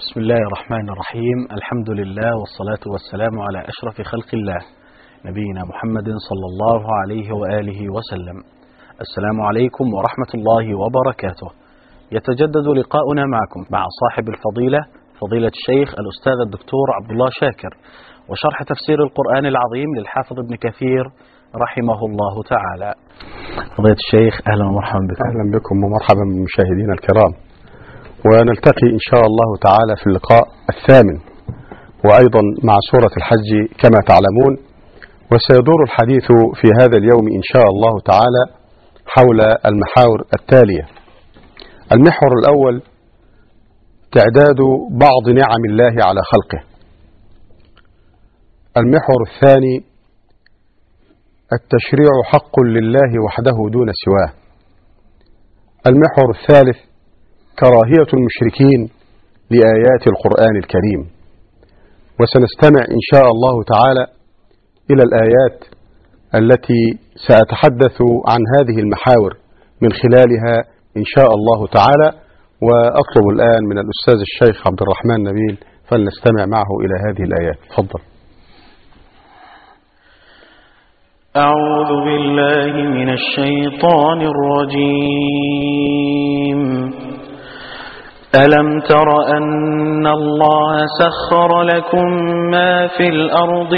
بسم الله الرحمن الرحيم. الحمد لله والصلاة والسلام على أشرف خلق الله نبينا محمد صلى الله عليه وآله وسلم. السلام عليكم ورحمة الله وبركاته. يتجدد لقاؤنا معكم مع صاحب الفضيلة فضيلة الشيخ الأستاذ الدكتور عبد الله شاكر، وشرح تفسير القرآن العظيم للحافظ ابن كثير رحمه الله تعالى. فضيلة الشيخ أهلا ومرحبا بكم. أهلا بكم ومرحبا بالمشاهدين الكرام، ونلتقي إن شاء الله تعالى في اللقاء الثامن وأيضا مع سورة الحج كما تعلمون، وسيدور الحديث في هذا اليوم إن شاء الله تعالى حول المحاور التالية. المحور الأول تعداد بعض نعم الله على خلقه. المحور الثاني التشريع حق لله وحده دون سواه. المحور الثالث كراهية المشركين لآيات القرآن الكريم. وسنستمع إن شاء الله تعالى إلى الآيات التي سأتحدث عن هذه المحاور من خلالها إن شاء الله تعالى، وأطلب الآن من الأستاذ الشيخ عبد الرحمن نبيل فلنستمع معه إلى هذه الآيات. تفضل. أعوذ بالله من الشيطان الرجيم. ألم تر أن الله سخر لكم ما في الأرض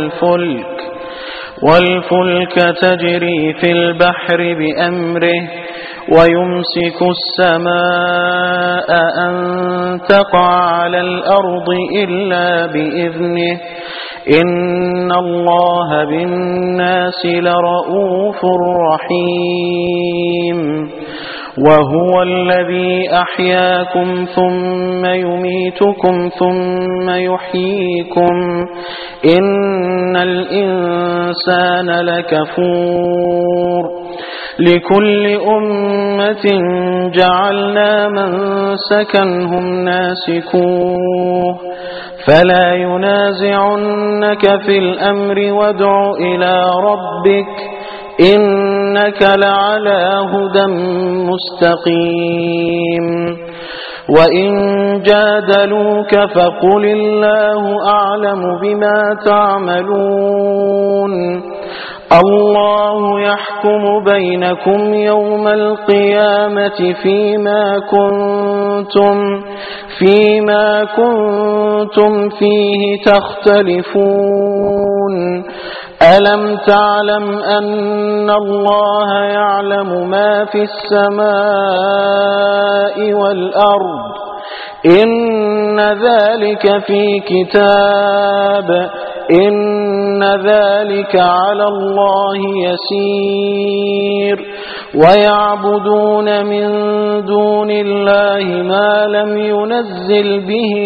والفلك تجري في البحر بأمره ويمسك السماء أن تقع على الأرض إلا بإذنه إن الله بالناس لرؤوف رحيم. وهو الذي أحياكم ثم يميتكم ثم يحييكم إن الإنسان لكفور. لكل أمة جعلنا منسكا هم ناسكوه فلا ينازعنك في الأمر وادع إلى ربك إنك لعلى هدى مستقيم. وإن جادلوك فقل الله أعلم بما تعملون الله يحكم بينكم يوم القيامة فيما كنتم فيه تختلفون. ألم تعلم أن الله يعلم ما في السماء والأرض إن ذلك في كتاب إن ذلك على الله يسير. ويعبدون من دون الله ما لم ينزل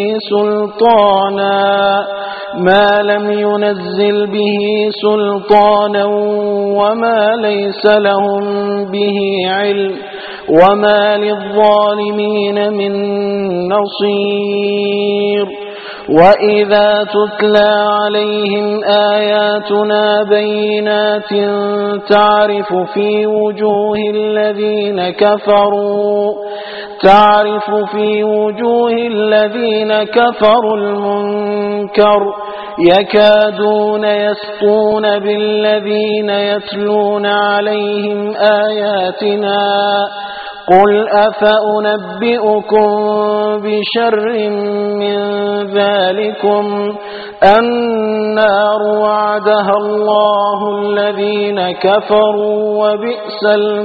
به سلطانا وما ليس لهم به علم وما للظالمين من نصير. وإذا تتلى عليهم آياتنا بينات تعرف في وجوه الذين كفروا المنكر يكادون يسطون بالذين يتلون عليهم آياتنا. قل أفأنبئكم بشر من ذلكم النار وعدها الله الذين كفروا وبئس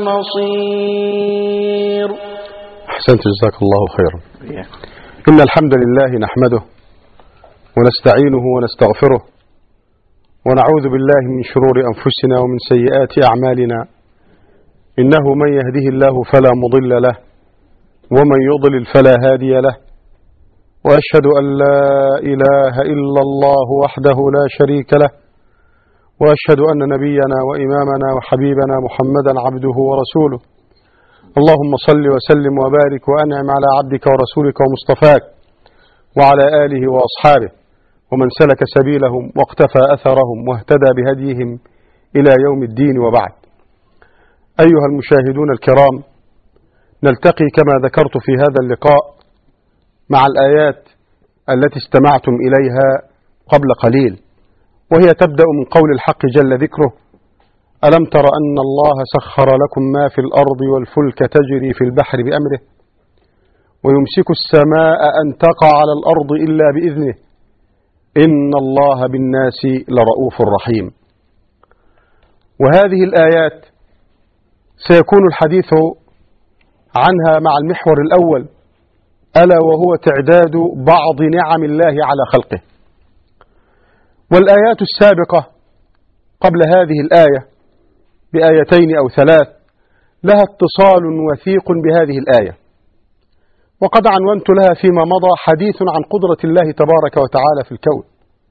المصير. أحسنت، جزاك الله خيرا. إن الحمد لله نحمده ونستعينه ونستغفره ونعوذ بالله من شرور أنفسنا ومن سيئات أعمالنا. إنه من يهده الله فلا مضل له ومن يضلل فلا هادي له، وأشهد أن لا إله إلا الله وحده لا شريك له، وأشهد أن نبينا وإمامنا وحبيبنا محمدا عبده ورسوله. اللهم صل وسلم وبارك وأنعم على عبدك ورسولك ومصطفاك وعلى آله وأصحابه ومن سلك سبيلهم واقتفى أثرهم واهتدى بهديهم إلى يوم الدين. وبعد، أيها المشاهدون الكرام، نلتقي كما ذكرت في هذا اللقاء مع الآيات التي استمعتم إليها قبل قليل، وهي تبدأ من قول الحق جل ذكره: ألم تر أن الله سخر لكم ما في الأرض والفلك تجري في البحر بأمره ويمسك السماء أن تقع على الأرض إلا بإذنه إن الله بالناس لرؤوف رحيم. وهذه الآيات سيكون الحديث عنها مع المحور الأول، ألا وهو تعداد بعض نعم الله على خلقه. والآيات السابقة قبل هذه الآية بآيتين أو ثلاث لها اتصال وثيق بهذه الآية، وقد عنونت لها فيما مضى حديث عن قدرة الله تبارك وتعالى في الكون،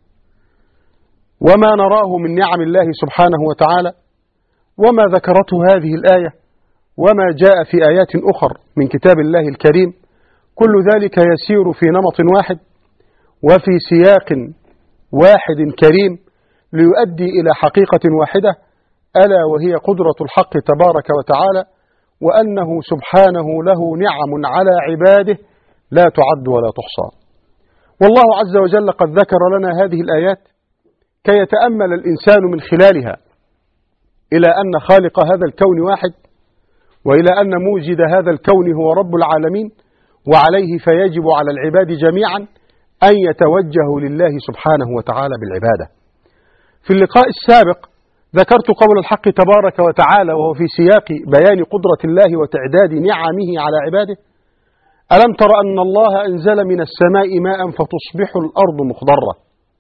وما نراه من نعم الله سبحانه وتعالى، وما ذكرته هذه الآية، وما جاء في آيات أخر من كتاب الله الكريم. كل ذلك يسير في نمط واحد وفي سياق واحد كريم ليؤدي إلى حقيقة واحدة، ألا وهي قدرة الحق تبارك وتعالى، وأنه سبحانه له نعم على عباده لا تعد ولا تحصى. والله عز وجل قد ذكر لنا هذه الآيات كي يتأمل الإنسان من خلالها إلى أن خالق هذا الكون واحد، وإلى أن موجد هذا الكون هو رب العالمين، وعليه فيجب على العباد جميعا أن يتوجهوا لله سبحانه وتعالى بالعبادة. في اللقاء السابق ذكرت قول الحق تبارك وتعالى وهو في سياق بيان قدرة الله وتعداد نعمه على عباده: ألم تر أن الله أنزل من السماء ماء فتصبح الأرض مخضرة.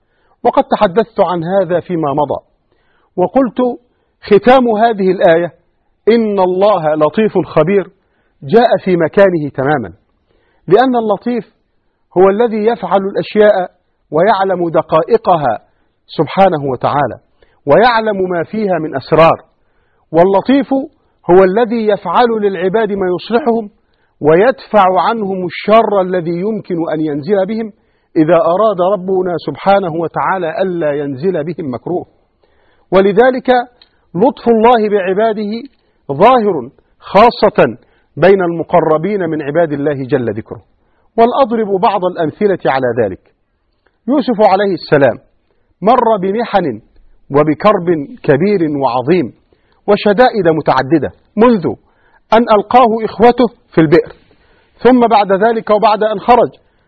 وقد تحدثت عن هذا فيما مضى، وقلت ختام هذه الآية إن الله لطيف خبير جاء في مكانه تماما، لأن اللطيف هو الذي يفعل الأشياء ويعلم دقائقها سبحانه وتعالى، ويعلم ما فيها من أسرار. واللطيف هو الذي يفعل للعباد ما يصلحهم ويدفع عنهم الشر الذي يمكن أن ينزل بهم إذا أراد ربنا سبحانه وتعالى ألا ينزل بهم مكروه. ولذلك لطف الله بعباده ظاهر خاصة بين المقربين من عباد الله جل ذكره. والأضرب بعض الأمثلة على ذلك. يوسف عليه السلام مر بمحن وبكرب كبير وعظيم وشدائد متعددة منذ أن ألقاه إخوته في البئر، ثم بعد ذلك وبعد أن خرج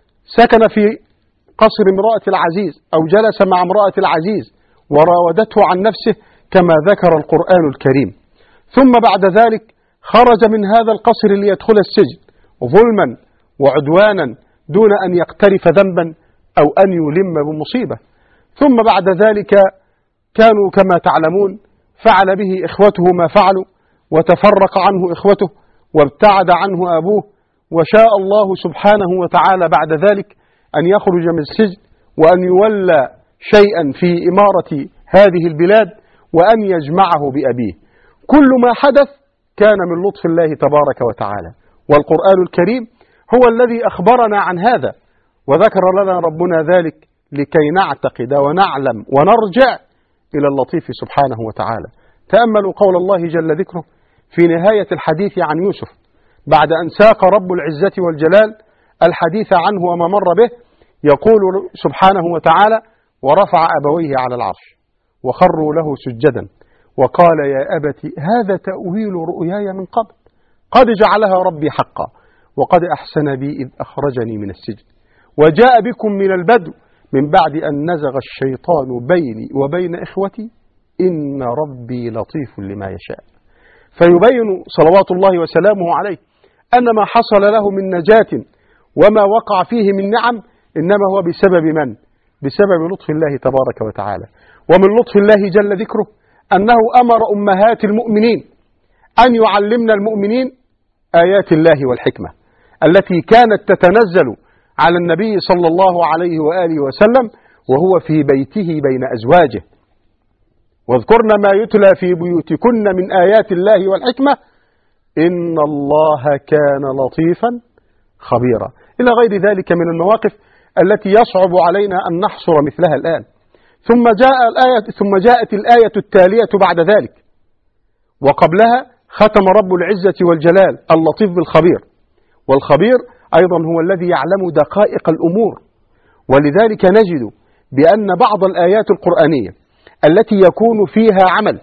سكن في قصر امرأة العزيز أو جلس مع امرأة العزيز وراودته عن نفسه كما ذكر القرآن الكريم، ثم بعد ذلك خرج من هذا القصر ليدخل السجن ظلما وعدوانا دون أن يقترف ذنبا أو أن يلم بمصيبة. ثم بعد ذلك كانوا كما تعلمون فعل به إخوته ما فعلوا، وتفرق عنه إخوته وابتعد عنه أبوه، وشاء الله سبحانه وتعالى بعد ذلك أن يخرج من السجن وأن يولى شيئا في إمارة هذه البلاد وأن يجمعه بأبيه. كل ما حدث كان من لطف الله تبارك وتعالى، والقرآن الكريم هو الذي أخبرنا عن هذا، وذكر لنا ربنا ذلك لكي نعتقد ونعلم ونرجع إلى اللطيف سبحانه وتعالى. تأملوا قول الله جل ذكره في نهاية الحديث عن يوسف بعد أن ساق رب العزة والجلال الحديث عنه وما مر به، يقول سبحانه وتعالى: ورفع أبويه على العرش وخروا له سجدا وقال يا أبت هذا تأويل رؤياي من قبل قد جعلها ربي حقا وقد أحسن بي إذ أخرجني من السجن وجاء بكم من البدو من بعد أن نزغ الشيطان بيني وبين إخوتي إن ربي لطيف لما يشاء. فيبين صلوات الله وسلامه عليه أن ما حصل له من نجاة وما وقع فيه من نعم إنما هو بسبب من؟ بسبب لطف الله تبارك وتعالى. ومن لطف الله جل ذكره أنه أمر أمهات المؤمنين أن يعلمنا المؤمنين آيات الله والحكمة التي كانت تتنزل على النبي صلى الله عليه وآله وسلم وهو في بيته بين أزواجه: واذكرن ما يتلى في بيوتكن من آيات الله والحكمة إن الله كان لطيفا خبيرا، إلى غير ذلك من المواقف التي يصعب علينا أن نحصر مثلها الآن. ثم جاءت الآية التالية بعد ذلك، وقبلها ختم رب العزة والجلال اللطيف بالخبير، والخبير أيضا هو الذي يعلم دقائق الأمور ولذلك نجد بأن بعض الآيات القرآنية التي يكون فيها عمل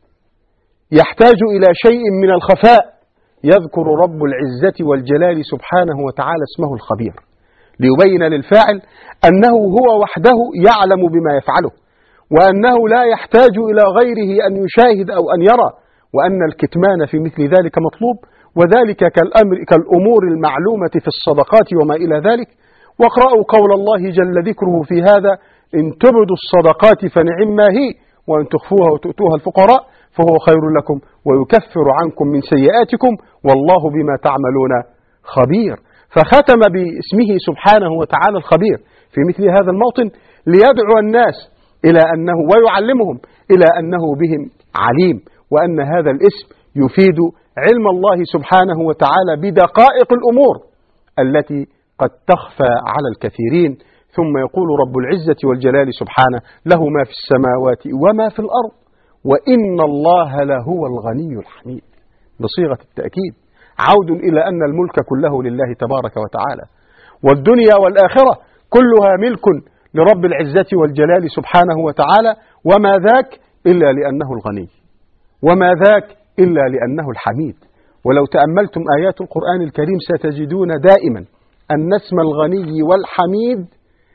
يحتاج إلى شيء من الخفاء يذكر رب العزة والجلال سبحانه وتعالى اسمه الخبير، ليبين للفاعل أنه هو وحده يعلم بما يفعله، وأنه لا يحتاج إلى غيره أن يشاهد أو أن يرى، وأن الكتمان في مثل ذلك مطلوب، وذلك كالأمور المعلومة في الصدقات وما إلى ذلك. واقرأوا قول الله جل ذكره في هذا: إن تبدوا الصدقات فنعما هي، وإن تخفوها وتؤتوها الفقراء فهو خير لكم ويكفر عنكم من سيئاتكم والله بما تعملون خبير. فختم باسمه سبحانه وتعالى الخبير في مثل هذا الموطن ليدعو الناس إلى أنه ويعلمهم إلى أنه بهم عليم، وأن هذا الاسم يفيد علم الله سبحانه وتعالى بدقائق الأمور التي قد تخفى على الكثيرين. ثم يقول رب العزة والجلال سبحانه: له ما في السماوات وما في الأرض وإن الله لهو الغني الحميد، بصيغة التأكيد، عود إلى أن الملك كله لله تبارك وتعالى، والدنيا والآخرة كلها ملك لرب العزة والجلال سبحانه وتعالى، وما ذاك إلا لأنه الغني، وما ذاك إلا لأنه الحميد. ولو تأملتم آيات القرآن الكريم ستجدون دائما أن اسم الغني والحميد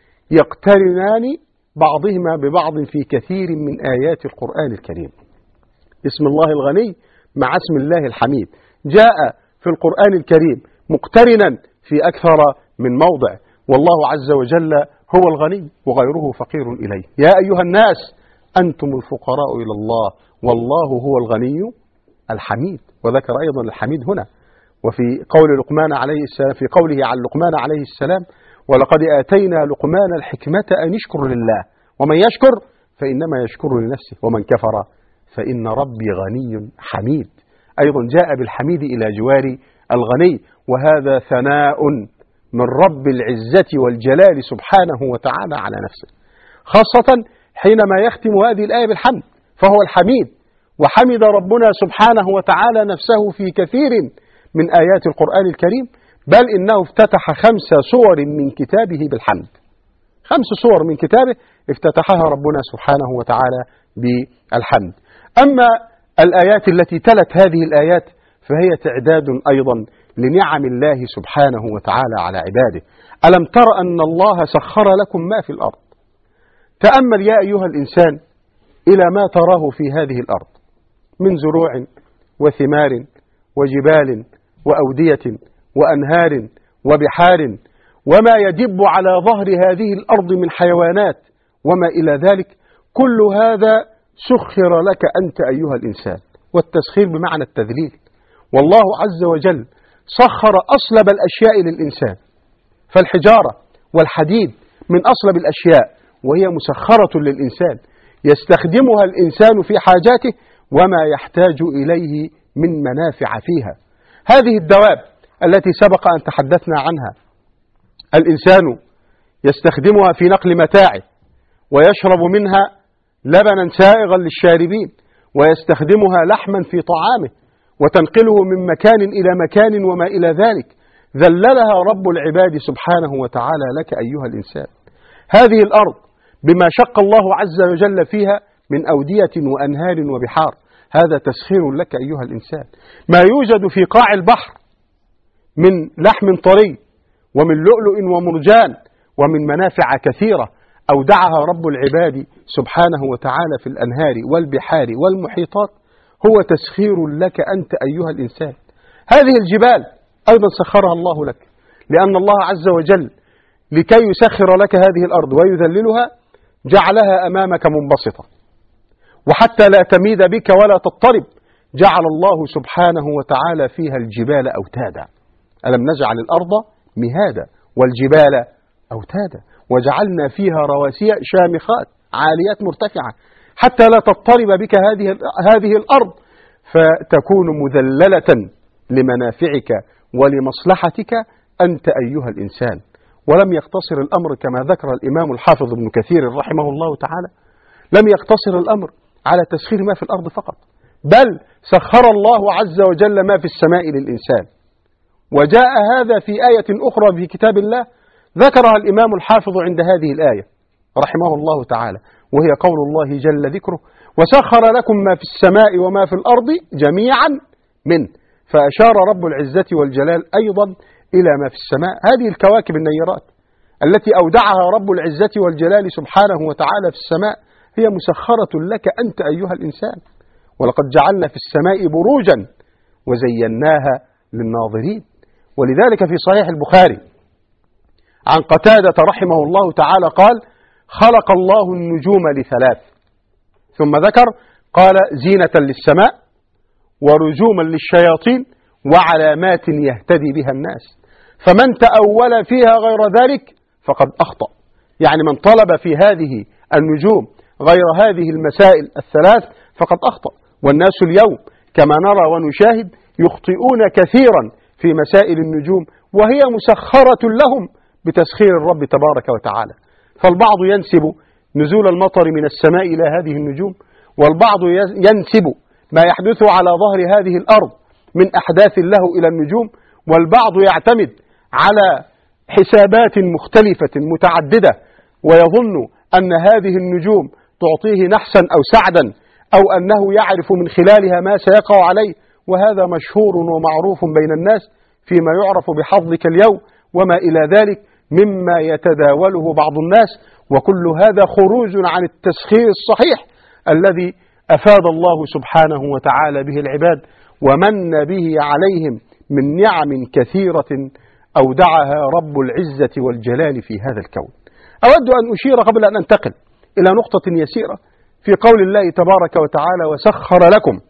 يقترنان بعضهما ببعض في كثير من آيات القرآن الكريم. اسم الله الغني مع اسم الله الحميد جاء في القرآن الكريم مقترنا في أكثر من موضع، والله عز وجل هو الغني وغيره فقير إليه. يا أيها الناس أنتم الفقراء إلى الله والله هو الغني الحميد. وذكر أيضا الحميد هنا، وفي قول لقمان عليه السلام، في قوله عن لقمان عليه السلام: ولقد آتينا لقمان الحكمة أن يشكر لله ومن يشكر فإنما يشكر لنفسه ومن كفر فإن ربي غني حميد. أيضا جاء بالحميد إلى جوار الغني، وهذا ثناء من رب العزة والجلال سبحانه وتعالى على نفسه، خاصة حينما يختم هذه الآية بالحمد، فهو الحميد. وحمد ربنا سبحانه وتعالى نفسه في كثير من آيات القرآن الكريم، بل إنه افتتح 5 سور من كتابه بالحمد، 5 سور من كتابه افتتحها ربنا سبحانه وتعالى بالحمد. أما الآيات التي تلت هذه الآيات فهي تعداد أيضا لنعم الله سبحانه وتعالى على عباده. ألم تر أن الله سخر لكم ما في الأرض؟ تأمل يا أيها الإنسان إلى ما تراه في هذه الأرض من زروع وثمار وجبال وأودية وأنهار وبحار وما يدب على ظهر هذه الأرض من حيوانات وما إلى ذلك، كل هذا سخر لك أنت أيها الإنسان. والتسخير بمعنى التذليل، والله عز وجل سخر أصلب الأشياء للإنسان، فالحجارة والحديد من أصلب الأشياء وهي مسخرة للإنسان يستخدمها الإنسان في حاجاته وما يحتاج إليه من منافع فيها. هذه الدواب التي سبق أن تحدثنا عنها الإنسان يستخدمها في نقل متاعه ويشرب منها لبنا سائغا للشاربين، ويستخدمها لحما في طعامه وتنقله من مكان إلى مكان وما إلى ذلك، ذللها رب العباد سبحانه وتعالى لك أيها الإنسان. هذه الأرض بما شق الله عز وجل فيها من أودية وأنهار وبحار، هذا تسخير لك أيها الإنسان. ما يوجد في قاع البحر من لحم طري ومن لؤلؤ ومرجان ومن منافع كثيرة أودعها رب العباد سبحانه وتعالى في الأنهار والبحار والمحيطات، هو تسخير لك أنت أيها الإنسان. هذه الجبال أيضا سخرها الله لك، لأن الله عز وجل لكي يسخر لك هذه الأرض ويذللها جعلها أمامك منبسطة، وحتى لا تميد بك ولا تضطرب جعل الله سبحانه وتعالى فيها الجبال أوتادا. ألم نجعل الأرض مهادا والجبال أوتادا وجعلنا فيها رواسي شامخات عاليات مرتفعة حتى لا تضطرب بك هذه الأرض فتكون مذللة لمنافعك ولمصلحتك أنت أيها الإنسان. ولم يقتصر الأمر كما ذكر الإمام الحافظ ابن كثير رحمه الله تعالى، لم يقتصر الأمر على تسخير ما في الأرض فقط، بل سخر الله عز وجل ما في السماء للإنسان. وجاء هذا في آية أخرى في كتاب الله ذكرها الإمام الحافظ عند هذه الآية رحمه الله تعالى، وهي قول الله جل ذكره: وسخر لكم ما في السماء وما في الأرض جميعا منه. فأشار رب العزة والجلال أيضا إلى ما في السماء، هذه الكواكب النيرات التي أودعها رب العزة والجلال سبحانه وتعالى في السماء هي مسخرة لك أنت أيها الإنسان. ولقد جعلنا في السماء بروجا وزيناها للناظرين. ولذلك في صحيح البخاري عن قتادة رحمه الله تعالى قال: خلق الله النجوم لثلاث، ثم ذكر قال: زينة للسماء، ورجوما للشياطين، وعلامات يهتدي بها الناس، فمن تأول فيها غير ذلك فقد أخطأ. يعني من طلب في هذه النجوم غير هذه المسائل الثلاث فقد أخطأ. والناس اليوم كما نرى ونشاهد يخطئون كثيرا في مسائل النجوم، وهي مسخرة لهم بتسخير الرب تبارك وتعالى. فالبعض ينسب نزول المطر من السماء إلى هذه النجوم، والبعض ينسب ما يحدث على ظهر هذه الأرض من أحداث له إلى النجوم، والبعض يعتمد على حسابات مختلفة متعددة ويظن أن هذه النجوم تعطيه نحسا أو سعدا، أو أنه يعرف من خلالها ما سيقع عليه. وهذا مشهور ومعروف بين الناس فيما يعرف بحظك اليوم وما إلى ذلك مما يتداوله بعض الناس، وكل هذا خروج عن التسخير الصحيح الذي أفاد الله سبحانه وتعالى به العباد ومن به عليهم من نعم كثيرة أودعها رب العزة والجلال في هذا الكون. أود أن أشير قبل أن أنتقل إلى نقطة يسيرة في قول الله تبارك وتعالى: وسخر لكم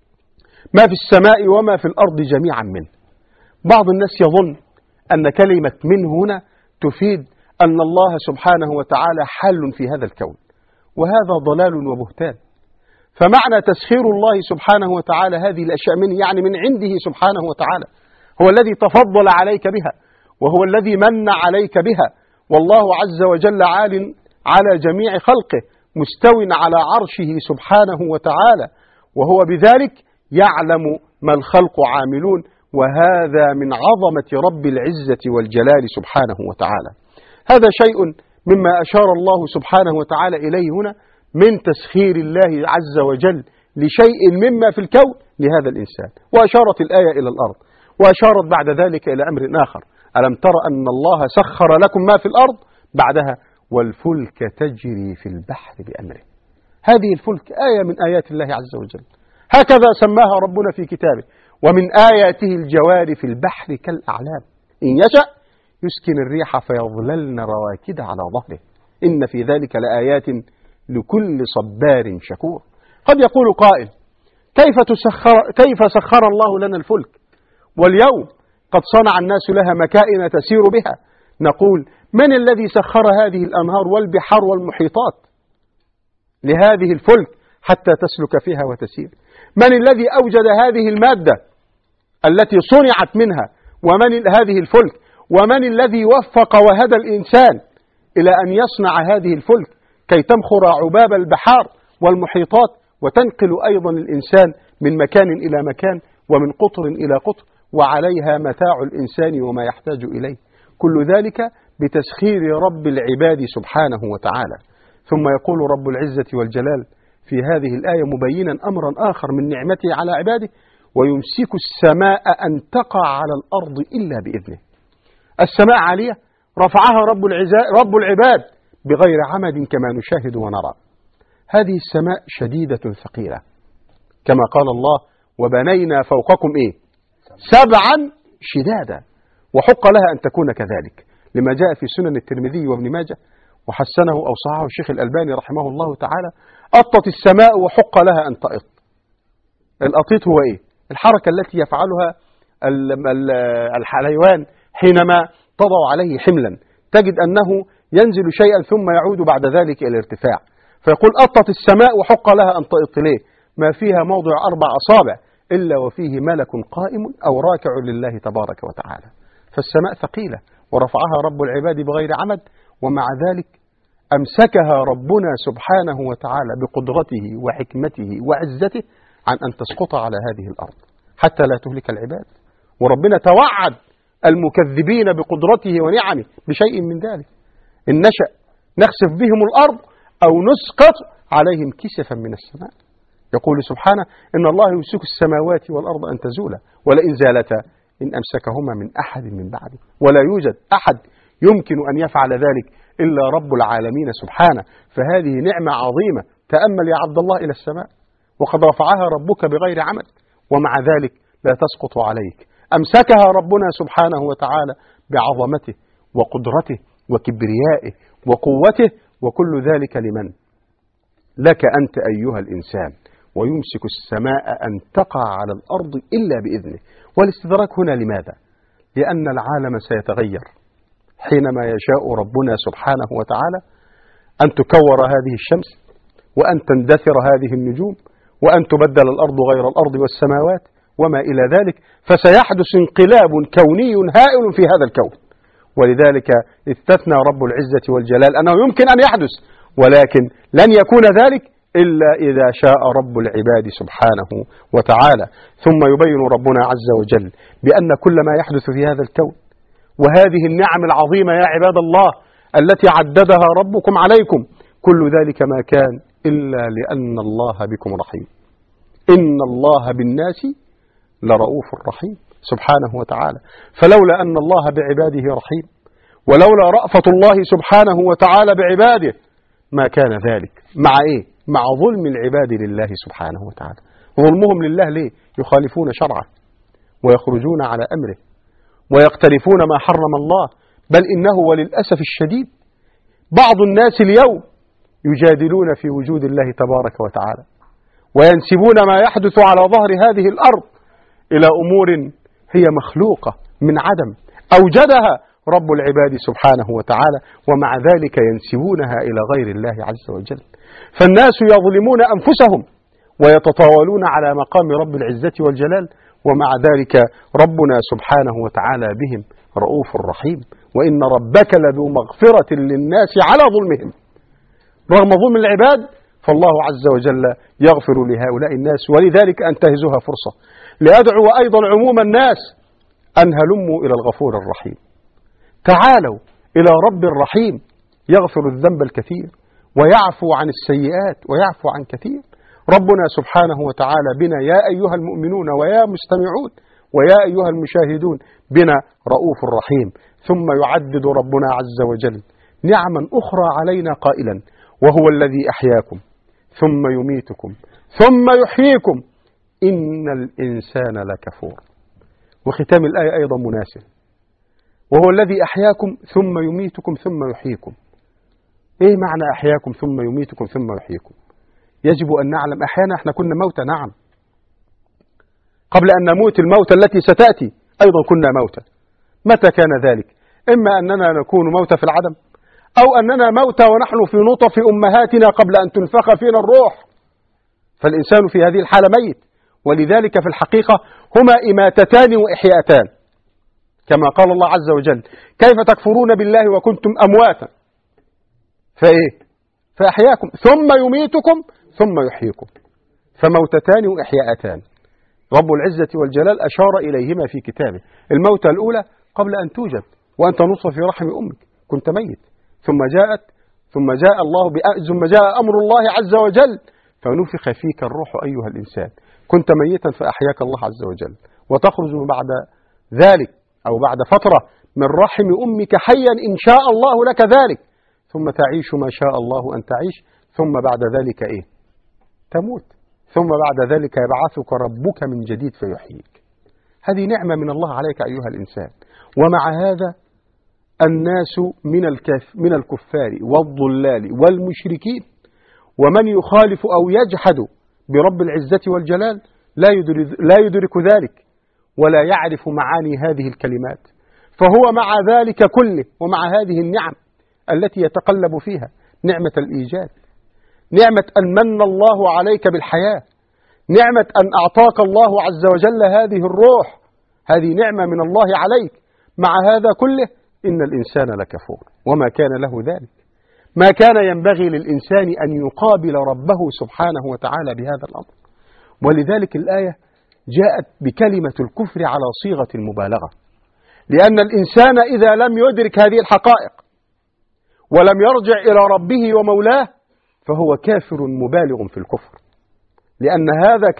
ما في السماء وما في الأرض جميعا منه. بعض الناس يظن أن كلمة من هنا تفيد أن الله سبحانه وتعالى حل في هذا الكون، وهذا ضلال وبهتان. فمعنى تسخير الله سبحانه وتعالى هذه الأشياء منه يعني من عنده سبحانه وتعالى، هو الذي تفضل عليك بها، وهو الذي من عليك بها. والله عز وجل عال على جميع خلقه، مستو على عرشه سبحانه وتعالى، وهو بذلك يعلم ما الخلق عاملون. وهذا من عظمة رب العزة والجلال سبحانه وتعالى. هذا شيء مما أشار الله سبحانه وتعالى إليه هنا من تسخير الله عز وجل لشيء مما في الكون لهذا الإنسان. وأشارت الآية إلى الأرض، وأشارت بعد ذلك إلى أمر آخر: ألم تر أن الله سخر لكم ما في الأرض، بعدها والفلك تجري في البحر بأمره. هذه الفلك آية من آيات الله عز وجل، هكذا سماها ربنا في كتابه: ومن آياته الجوار في البحر كالأعلام إن يشأ يسكن الريح فيظللن رواكد على ظهره إن في ذلك لآيات لكل صبار شكور. قد يقول قائل: كيف سخر الله لنا الفلك واليوم قد صنع الناس لها مكائن تسير بها؟ نقول: من الذي سخر هذه الأنهار والبحار والمحيطات لهذه الفلك حتى تسلك فيها وتسير؟ من الذي أوجد هذه المادة التي صنعت منها ومن هذه الفلك؟ ومن الذي وفق وهدى الإنسان إلى أن يصنع هذه الفلك كي تمخر عباب البحار والمحيطات وتنقل أيضا الإنسان من مكان إلى مكان ومن قطر إلى قطر وعليها متاع الإنسان وما يحتاج إليه؟ كل ذلك بتسخير رب العباد سبحانه وتعالى. ثم يقول رب العزة والجلال في هذه الآية مبينا أمرا آخر من نعمته على عباده: ويمسك السماء أن تقع على الأرض إلا بإذنه. السماء عالية رفعها رب العباد بغير عمد كما نشاهد ونرى. هذه السماء شديدة ثقيلة كما قال الله: وبنينا فوقكم سبعا شدادا، وحق لها أن تكون كذلك، لما جاء في سنن الترمذي وابن ماجه وحسنه أو صححه الشيخ الألباني رحمه الله تعالى: أطت السماء وحق لها أن تأط. الأطيط هو الحركة التي يفعلها الحيوان حينما تضع عليه حملا، تجد أنه ينزل شيئا ثم يعود بعد ذلك إلى الارتفاع، فيقول: أطت السماء وحق لها أن تأط ليه؟ ما فيها موضع 4 أصابع إلا وفيه ملك قائم أو راكع لله تبارك وتعالى. فالسماء ثقيلة ورفعها رب العباد بغير عمد، ومع ذلك أمسكها ربنا سبحانه وتعالى بقدرته وحكمته وعزته عن أن تسقط على هذه الأرض حتى لا تهلك العباد. وربنا توعد المكذبين بقدرته ونعمه بشيء من ذلك. إن نشأ نخسف بهم الأرض أو نسقط عليهم كسفا من السماء. يقول سبحانه إن الله يمسك السماوات والأرض أن تزولا ولئن زالتا إن أمسكهما من أحد من بعده ولا يوجد أحد يمكن أن يفعل ذلك إلا رب العالمين سبحانه. فهذه نعمة عظيمة. تأمل يا عبد الله إلى السماء وقد رفعها ربك بغير عمد ومع ذلك لا تسقط عليك. أمسكها ربنا سبحانه وتعالى بعظمته وقدرته وكبريائه وقوته، وكل ذلك لمن؟ لك أنت أيها الإنسان. ويمسك السماء أن تقع على الأرض إلا بإذنه. والاستدراك هنا لماذا؟ لأن العالم سيتغير حينما يشاء ربنا سبحانه وتعالى أن تكور هذه الشمس وأن تندثر هذه النجوم وأن تبدل الأرض غير الأرض والسماوات وما إلى ذلك. فسيحدث انقلاب كوني هائل في هذا الكون. ولذلك استثنى رب العزة والجلال أنه يمكن أن يحدث، ولكن لن يكون ذلك إلا إذا شاء رب العباد سبحانه وتعالى. ثم يبين ربنا عز وجل بأن كل ما يحدث في هذا الكون وهذه النعم العظيمة يا عباد الله التي عددها ربكم عليكم، كل ذلك ما كان إلا لأن الله بكم رحيم. إن الله بالناس لرؤوف رحيم سبحانه وتعالى. فلولا أن الله بعباده رحيم ولولا رأفة الله سبحانه وتعالى بعباده ما كان ذلك. مع إيه؟ مع ظلم العباد لله سبحانه وتعالى. ظلمهم لله ليه؟ يخالفون شرعه ويخرجون على أمره ويقترفون ما حرم الله. بل إنه وللأسف الشديد بعض الناس اليوم يجادلون في وجود الله تبارك وتعالى وينسبون ما يحدث على ظهر هذه الأرض إلى أمور هي مخلوقة من عدم أوجدها رب العباد سبحانه وتعالى، ومع ذلك ينسبونها إلى غير الله عز وجل. فالناس يظلمون أنفسهم ويتطاولون على مقام رب العزة والجلال، ومع ذلك ربنا سبحانه وتعالى بهم رؤوف رحيم. وإن ربك لذو مغفرة للناس على ظلمهم. رغم ظلم العباد فالله عز وجل يغفر لهؤلاء الناس. ولذلك أنتهزها فرصة لأدعو أيضا عموم الناس أن هلموا إلى الغفور الرحيم. تعالوا إلى رب الرحيم يغفر الذنب الكثير ويعفو عن السيئات ويعفو عن كثير. ربنا سبحانه وتعالى بنا يا أيها المؤمنون ويا مستمعون ويا أيها المشاهدون بنا رؤوف رحيم. ثم يعدد ربنا عز وجل نعما أخرى علينا قائلا وهو الذي أحياكم ثم يميتكم ثم يحييكم إن الإنسان لكفور. وختام الآية أيضا مناسب، وهو الذي أحياكم ثم يميتكم ثم يحييكم. إيه معنى أحياكم ثم يميتكم ثم يحييكم؟ يجب أن نعلم أحيانا احنا كنا موتى، نعم، قبل أن نموت الموت التي ستأتي أيضا كنا موتى. متى كان ذلك؟ إما أننا نكون موتى في العدم أو أننا موتى ونحن في نطف أمهاتنا قبل أن تنفخ فينا الروح. فالإنسان في هذه الحالة ميت. ولذلك في الحقيقة هما إماتتان وإحياءتان، كما قال الله عز وجل كيف تكفرون بالله وكنتم أمواتا فإيه؟ فأحياكم ثم يميتكم ثم يحييكم. فموتتان وإحياءتان. رب العزة والجلال أشار إليهما في كتابه. الموتة الأولى قبل أن توجد وأنت نطفة في رحم أمك كنت ميت، ثم جاء أمر الله عز وجل فنفخ فيك الروح أيها الإنسان. كنت ميتا فأحياك الله عز وجل، وتخرج بعد ذلك أو بعد فترة من رحم أمك حيا إن شاء الله لك ذلك، ثم تعيش ما شاء الله أن تعيش، ثم بعد ذلك إيه؟ تموت، ثم بعد ذلك يبعثك ربك من جديد فيحييك. هذه نعمة من الله عليك أيها الإنسان. ومع هذا الناس من الكفار والضلال والمشركين ومن يخالف أو يجحد برب العزة والجلال لا يدرك ذلك ولا يعرف معاني هذه الكلمات. فهو مع ذلك كله ومع هذه النعم التي يتقلب فيها، نعمة الإيجاد، نعمة أن من الله عليك بالحياة، نعمة أن أعطاك الله عز وجل هذه الروح، هذه نعمة من الله عليك. مع هذا كله إن الإنسان لكفور وما كان له ذلك. ما كان ينبغي للإنسان أن يقابل ربه سبحانه وتعالى بهذا الأمر. ولذلك الآية جاءت بكلمة الكفر على صيغة المبالغة، لأن الإنسان إذا لم يدرك هذه الحقائق ولم يرجع إلى ربه ومولاه فهو كافر مبالغ في الكفر، لأن هذا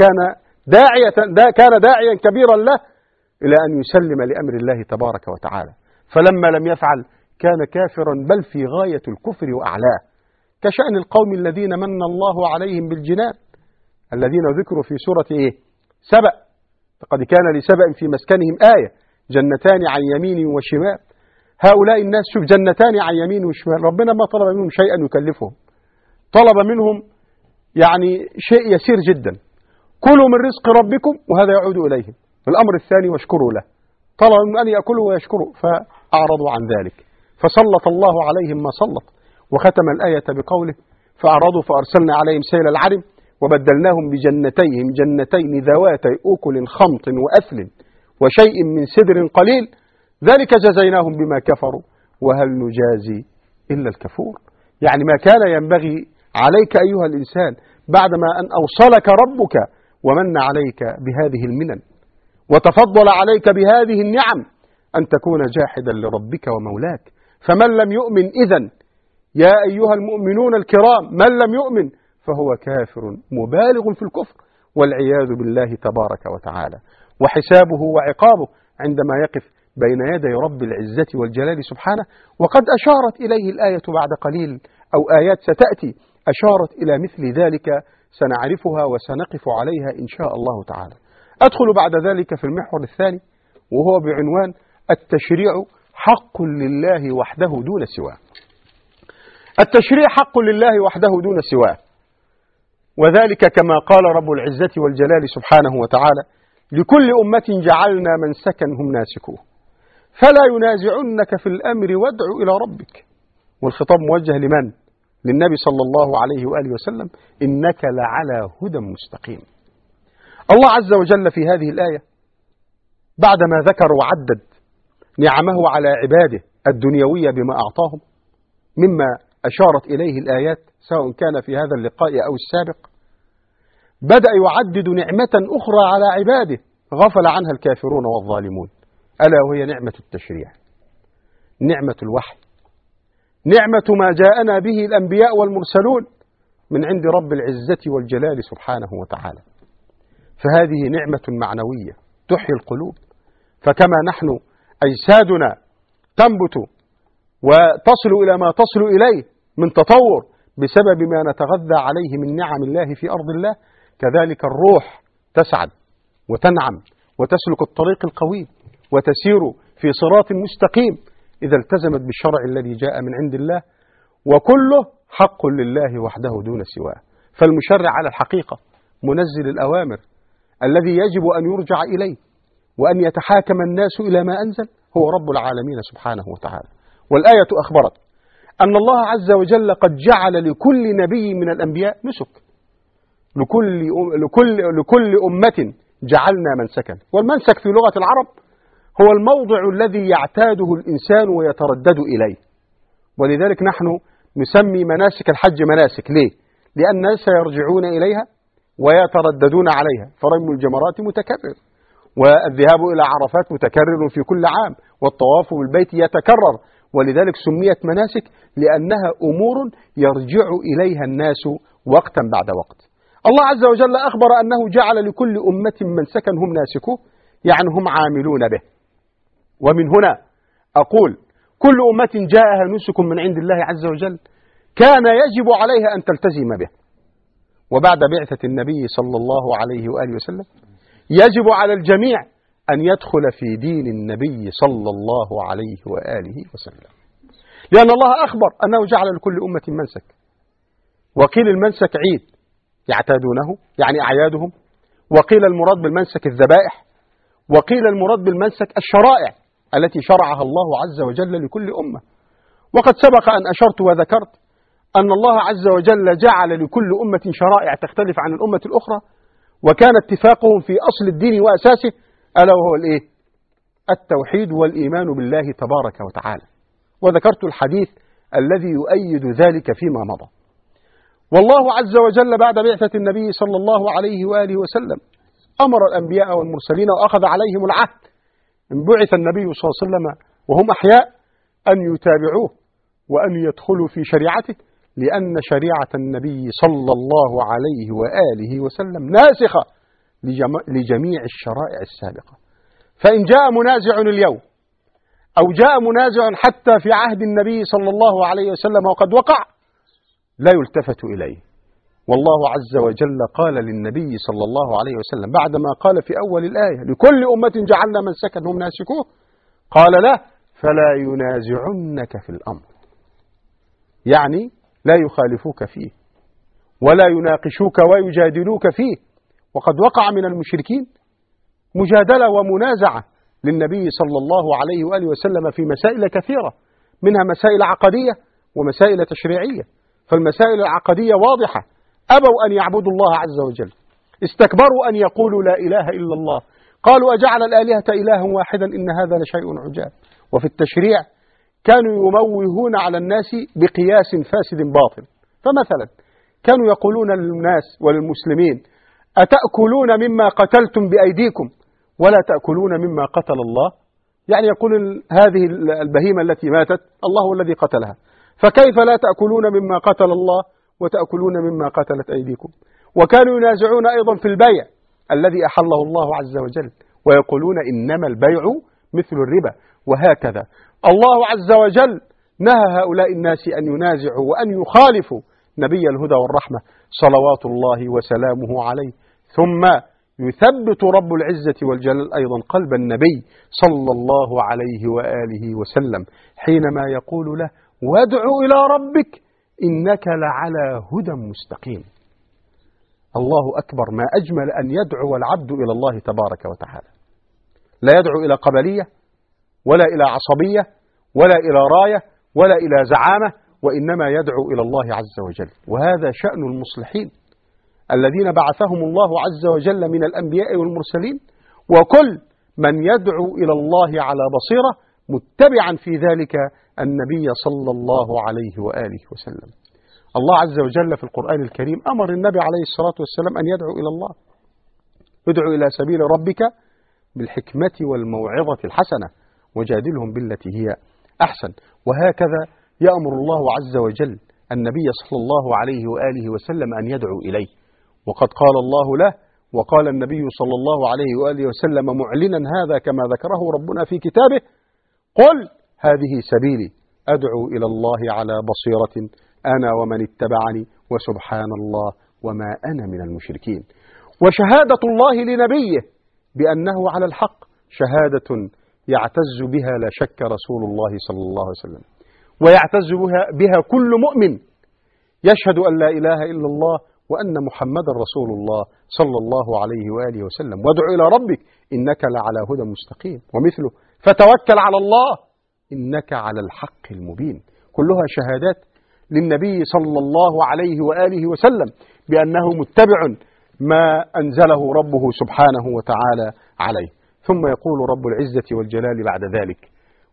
كان داعيا كبيرا له إلى أن يسلم لأمر الله تبارك وتعالى، فلما لم يفعل كان كافرا بل في غاية الكفر وأعلاه، كشأن القوم الذين من الله عليهم بالجنان الذين ذكروا في سورة سبأ، فقد كان لسبأ في مسكنهم آية جنتان عن يمين وشمال. هؤلاء الناس شوف جنتان عن يمين وشمال، ربنا ما طلب منهم شيئا يكلفهم، طلب منهم يعني شيء يسير جدا، كلوا من رزق ربكم وهذا يعود إليهم. الأمر الثاني واشكروا له، طلب من أن يأكلوا ويشكروا فأعرضوا عن ذلك، فسلط الله عليهم ما سلط، وختم الآية بقوله فأعرضوا فأرسلنا عليهم سيل العرم وبدلناهم جنتين ذواتي أكل خمط وأثل وشيء من سدر قليل ذلك جزيناهم بما كفروا وهل نجازي إلا الكفور. يعني ما كان ينبغي عليك أيها الإنسان بعدما أن أوصلك ربك ومن عليك بهذه المنن وتفضل عليك بهذه النعم أن تكون جاحدا لربك ومولاك. فمن لم يؤمن إذن يا أيها المؤمنون الكرام، من لم يؤمن فهو كافر مبالغ في الكفر والعياذ بالله تبارك وتعالى، وحسابه وعقابه عندما يقف بين يدي رب العزة والجلال سبحانه. وقد أشارت إليه الآية بعد قليل أو آيات ستأتي أشارت إلى مثل ذلك سنعرفها وسنقف عليها إن شاء الله تعالى. أدخل بعد ذلك في المحور الثاني وهو بعنوان التشريع حق لله وحده دون سواه. التشريع حق لله وحده دون سواه، وذلك كما قال رب العزة والجلال سبحانه وتعالى لكل أمة جعلنا منسكا هم ناسكوه فلا ينازعنك في الأمر وادع إلى ربك. والخطاب موجه لمن؟ للنبي صلى الله عليه وآله وسلم إنك لعلى هدى مستقيم. الله عز وجل في هذه الآية بعدما ذكر وعدد نعمه على عباده الدنيوية بما أعطاهم مما أشارت إليه الآيات سواء كان في هذا اللقاء أو السابق، بدأ يعدد نعمة أخرى على عباده غفل عنها الكافرون والظالمون، ألا وهي نعمة التشريع، نعمة الوحي، نعمة ما جاءنا به الأنبياء والمرسلون من عند رب العزة والجلال سبحانه وتعالى. فهذه نعمة معنوية تحيي القلوب، فكما نحن أجسادنا تنبت وتصل إلى ما تصل إليه من تطور بسبب ما نتغذى عليه من نعم الله في أرض الله، كذلك الروح تسعد وتنعم وتسلك الطريق القويم وتسير في صراط مستقيم إذا التزمت بالشرع الذي جاء من عند الله، وكله حق لله وحده دون سواه. فالمشرع على الحقيقة منزل الأوامر الذي يجب أن يرجع إليه وأن يتحاكم الناس إلى ما أنزل هو رب العالمين سبحانه وتعالى. والآية أخبرت أن الله عز وجل قد جعل لكل نبي من الأنبياء نسك، لكل أمة جعلنا منسكا. والمنسك في لغة العرب هو الموضع الذي يعتاده الإنسان ويتردد إليه، ولذلك نحن نسمي مناسك الحج مناسك. ليه؟ لأن الناس يرجعون إليها ويترددون عليها، فرمي الجمرات متكرر، والذهاب إلى عرفات متكرر في كل عام، والطواف بالبيت يتكرر، ولذلك سميت مناسك لأنها أمور يرجع إليها الناس وقتا بعد وقت. الله عز وجل أخبر أنه جعل لكل أمة منسكا هم ناسكوه، يعني هم عاملون به. ومن هنا أقول كل أمة جاءها نسك من عند الله عز وجل كان يجب عليها أن تلتزم به. وبعد بعثة النبي صلى الله عليه وآله وسلم يجب على الجميع أن يدخل في دين النبي صلى الله عليه وآله وسلم، لأن الله أخبر أنه جعل لكل أمة منسك. وقيل المنسك عيد يعتادونه يعني أعيادهم، وقيل المراد بالمنسك الذبائح، وقيل المراد بالمنسك الشرائع التي شرعها الله عز وجل لكل أمة. وقد سبق أن أشرت وذكرت أن الله عز وجل جعل لكل أمة شرائع تختلف عن الأمة الأخرى، وكان اتفاقهم في أصل الدين وأساسه ألا وهو التوحيد والإيمان بالله تبارك وتعالى. وذكرت الحديث الذي يؤيد ذلك فيما مضى. والله عز وجل بعد بعثة النبي صلى الله عليه وآله وسلم أمر الأنبياء والمرسلين وأخذ عليهم العهد إن بعث النبي صلى الله عليه وسلم وهم أحياء أن يتابعوه وأن يدخلوا في شريعته، لأن شريعة النبي صلى الله عليه وآله وسلم ناسخة لجميع الشرائع السابقة. فإن جاء منازع اليوم أو جاء منازع حتى في عهد النبي صلى الله عليه وسلم وقد وقع، لا يلتفت إليه. والله عز وجل قال للنبي صلى الله عليه وسلم بعدما قال في أول الآية لكل أمة جعلنا منسكا هم ناسكوه، قال له فلا ينازعنك في الأمر، يعني لا يخالفوك فيه ولا يناقشوك ويجادلوك فيه. وقد وقع من المشركين مجادلة ومنازعة للنبي صلى الله عليه وآله وسلم في مسائل كثيرة، منها مسائل عقدية ومسائل تشريعية. فالمسائل العقدية واضحة، أبوا أن يعبدوا الله عز وجل، استكبروا أن يقولوا لا إله إلا الله، قالوا أجعل الآلهة إلها واحدا إن هذا لشيء عجاب. وفي التشريع كانوا يموهون على الناس بقياس فاسد باطل. فمثلا كانوا يقولون للناس وللمسلمين أتأكلون مما قتلتم بأيديكم ولا تأكلون مما قتل الله؟ يعني يقول هذه البهيمة التي ماتت الله هو الذي قتلها، فكيف لا تأكلون مما قتل الله وتأكلون مما قتلت أيديكم؟ وكانوا ينازعون أيضا في البيع الذي أحله الله عز وجل، ويقولون إنما البيع مثل الربا. وهكذا الله عز وجل نهى هؤلاء الناس أن ينازعوا وأن يخالفوا نبي الهدى والرحمة صلوات الله وسلامه عليه. ثم يثبت رب العزة والجلال أيضا قلب النبي صلى الله عليه وآله وسلم حينما يقول له وادع إلى ربك إنك لعلى هدى مستقيم. الله أكبر، ما أجمل أن يدعو العبد إلى الله تبارك وتعالى، لا يدعو إلى قبلية ولا إلى عصبية ولا إلى راية ولا إلى زعامة، وإنما يدعو إلى الله عز وجل. وهذا شأن المصلحين الذين بعثهم الله عز وجل من الأنبياء والمرسلين، وكل من يدعو إلى الله على بصيرة متبعا في ذلك النبي صلى الله عليه وآله وسلم. الله عز وجل في القرآن الكريم أمر النبي عليه الصلاة والسلام أن يدعو إلى الله، ادعو إلى سبيل ربك بالحكمة والموعظة الحسنة وجادلهم بالتي هي أحسن. وهكذا يأمر الله عز وجل النبي صلى الله عليه وآله وسلم أن يدعو إليه. وقد قال الله له وقال النبي صلى الله عليه وآله وسلم معلنا هذا كما ذكره ربنا في كتابه قل هذه سبيلي أدعو إلى الله على بصيرة أنا ومن اتبعني وسبحان الله وما أنا من المشركين. وشهادة الله لنبيه بأنه على الحق شهادة يعتز بها لا شك رسول الله صلى الله عليه وسلم، ويعتز بها كل مؤمن يشهد أن لا إله إلا الله وأن محمد رسول الله صلى الله عليه وآله وسلم. وادع إلى ربك إنك لعلى هدى مستقيم، ومثله فتوكل على الله إنك على الحق المبين. كلها شهادات للنبي صلى الله عليه وآله وسلم بأنه متبع ما أنزله ربه سبحانه وتعالى عليه. ثم يقول رب العزة والجلال بعد ذلك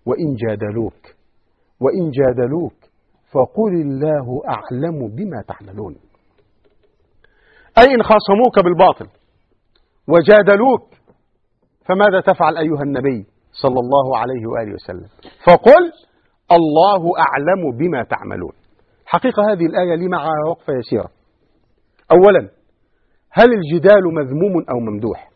وإن جادلوك فقل الله أعلم بما تعملون. أي إن خاصموك بالباطل وجادلوك فماذا تفعل أيها النبي صلى الله عليه وآله وسلم؟ فقل الله أعلم بما تعملون. حقيقة هذه الآية لي معها وقفة يسيرة. أولا، هل الجدال مذموم أو ممدوح؟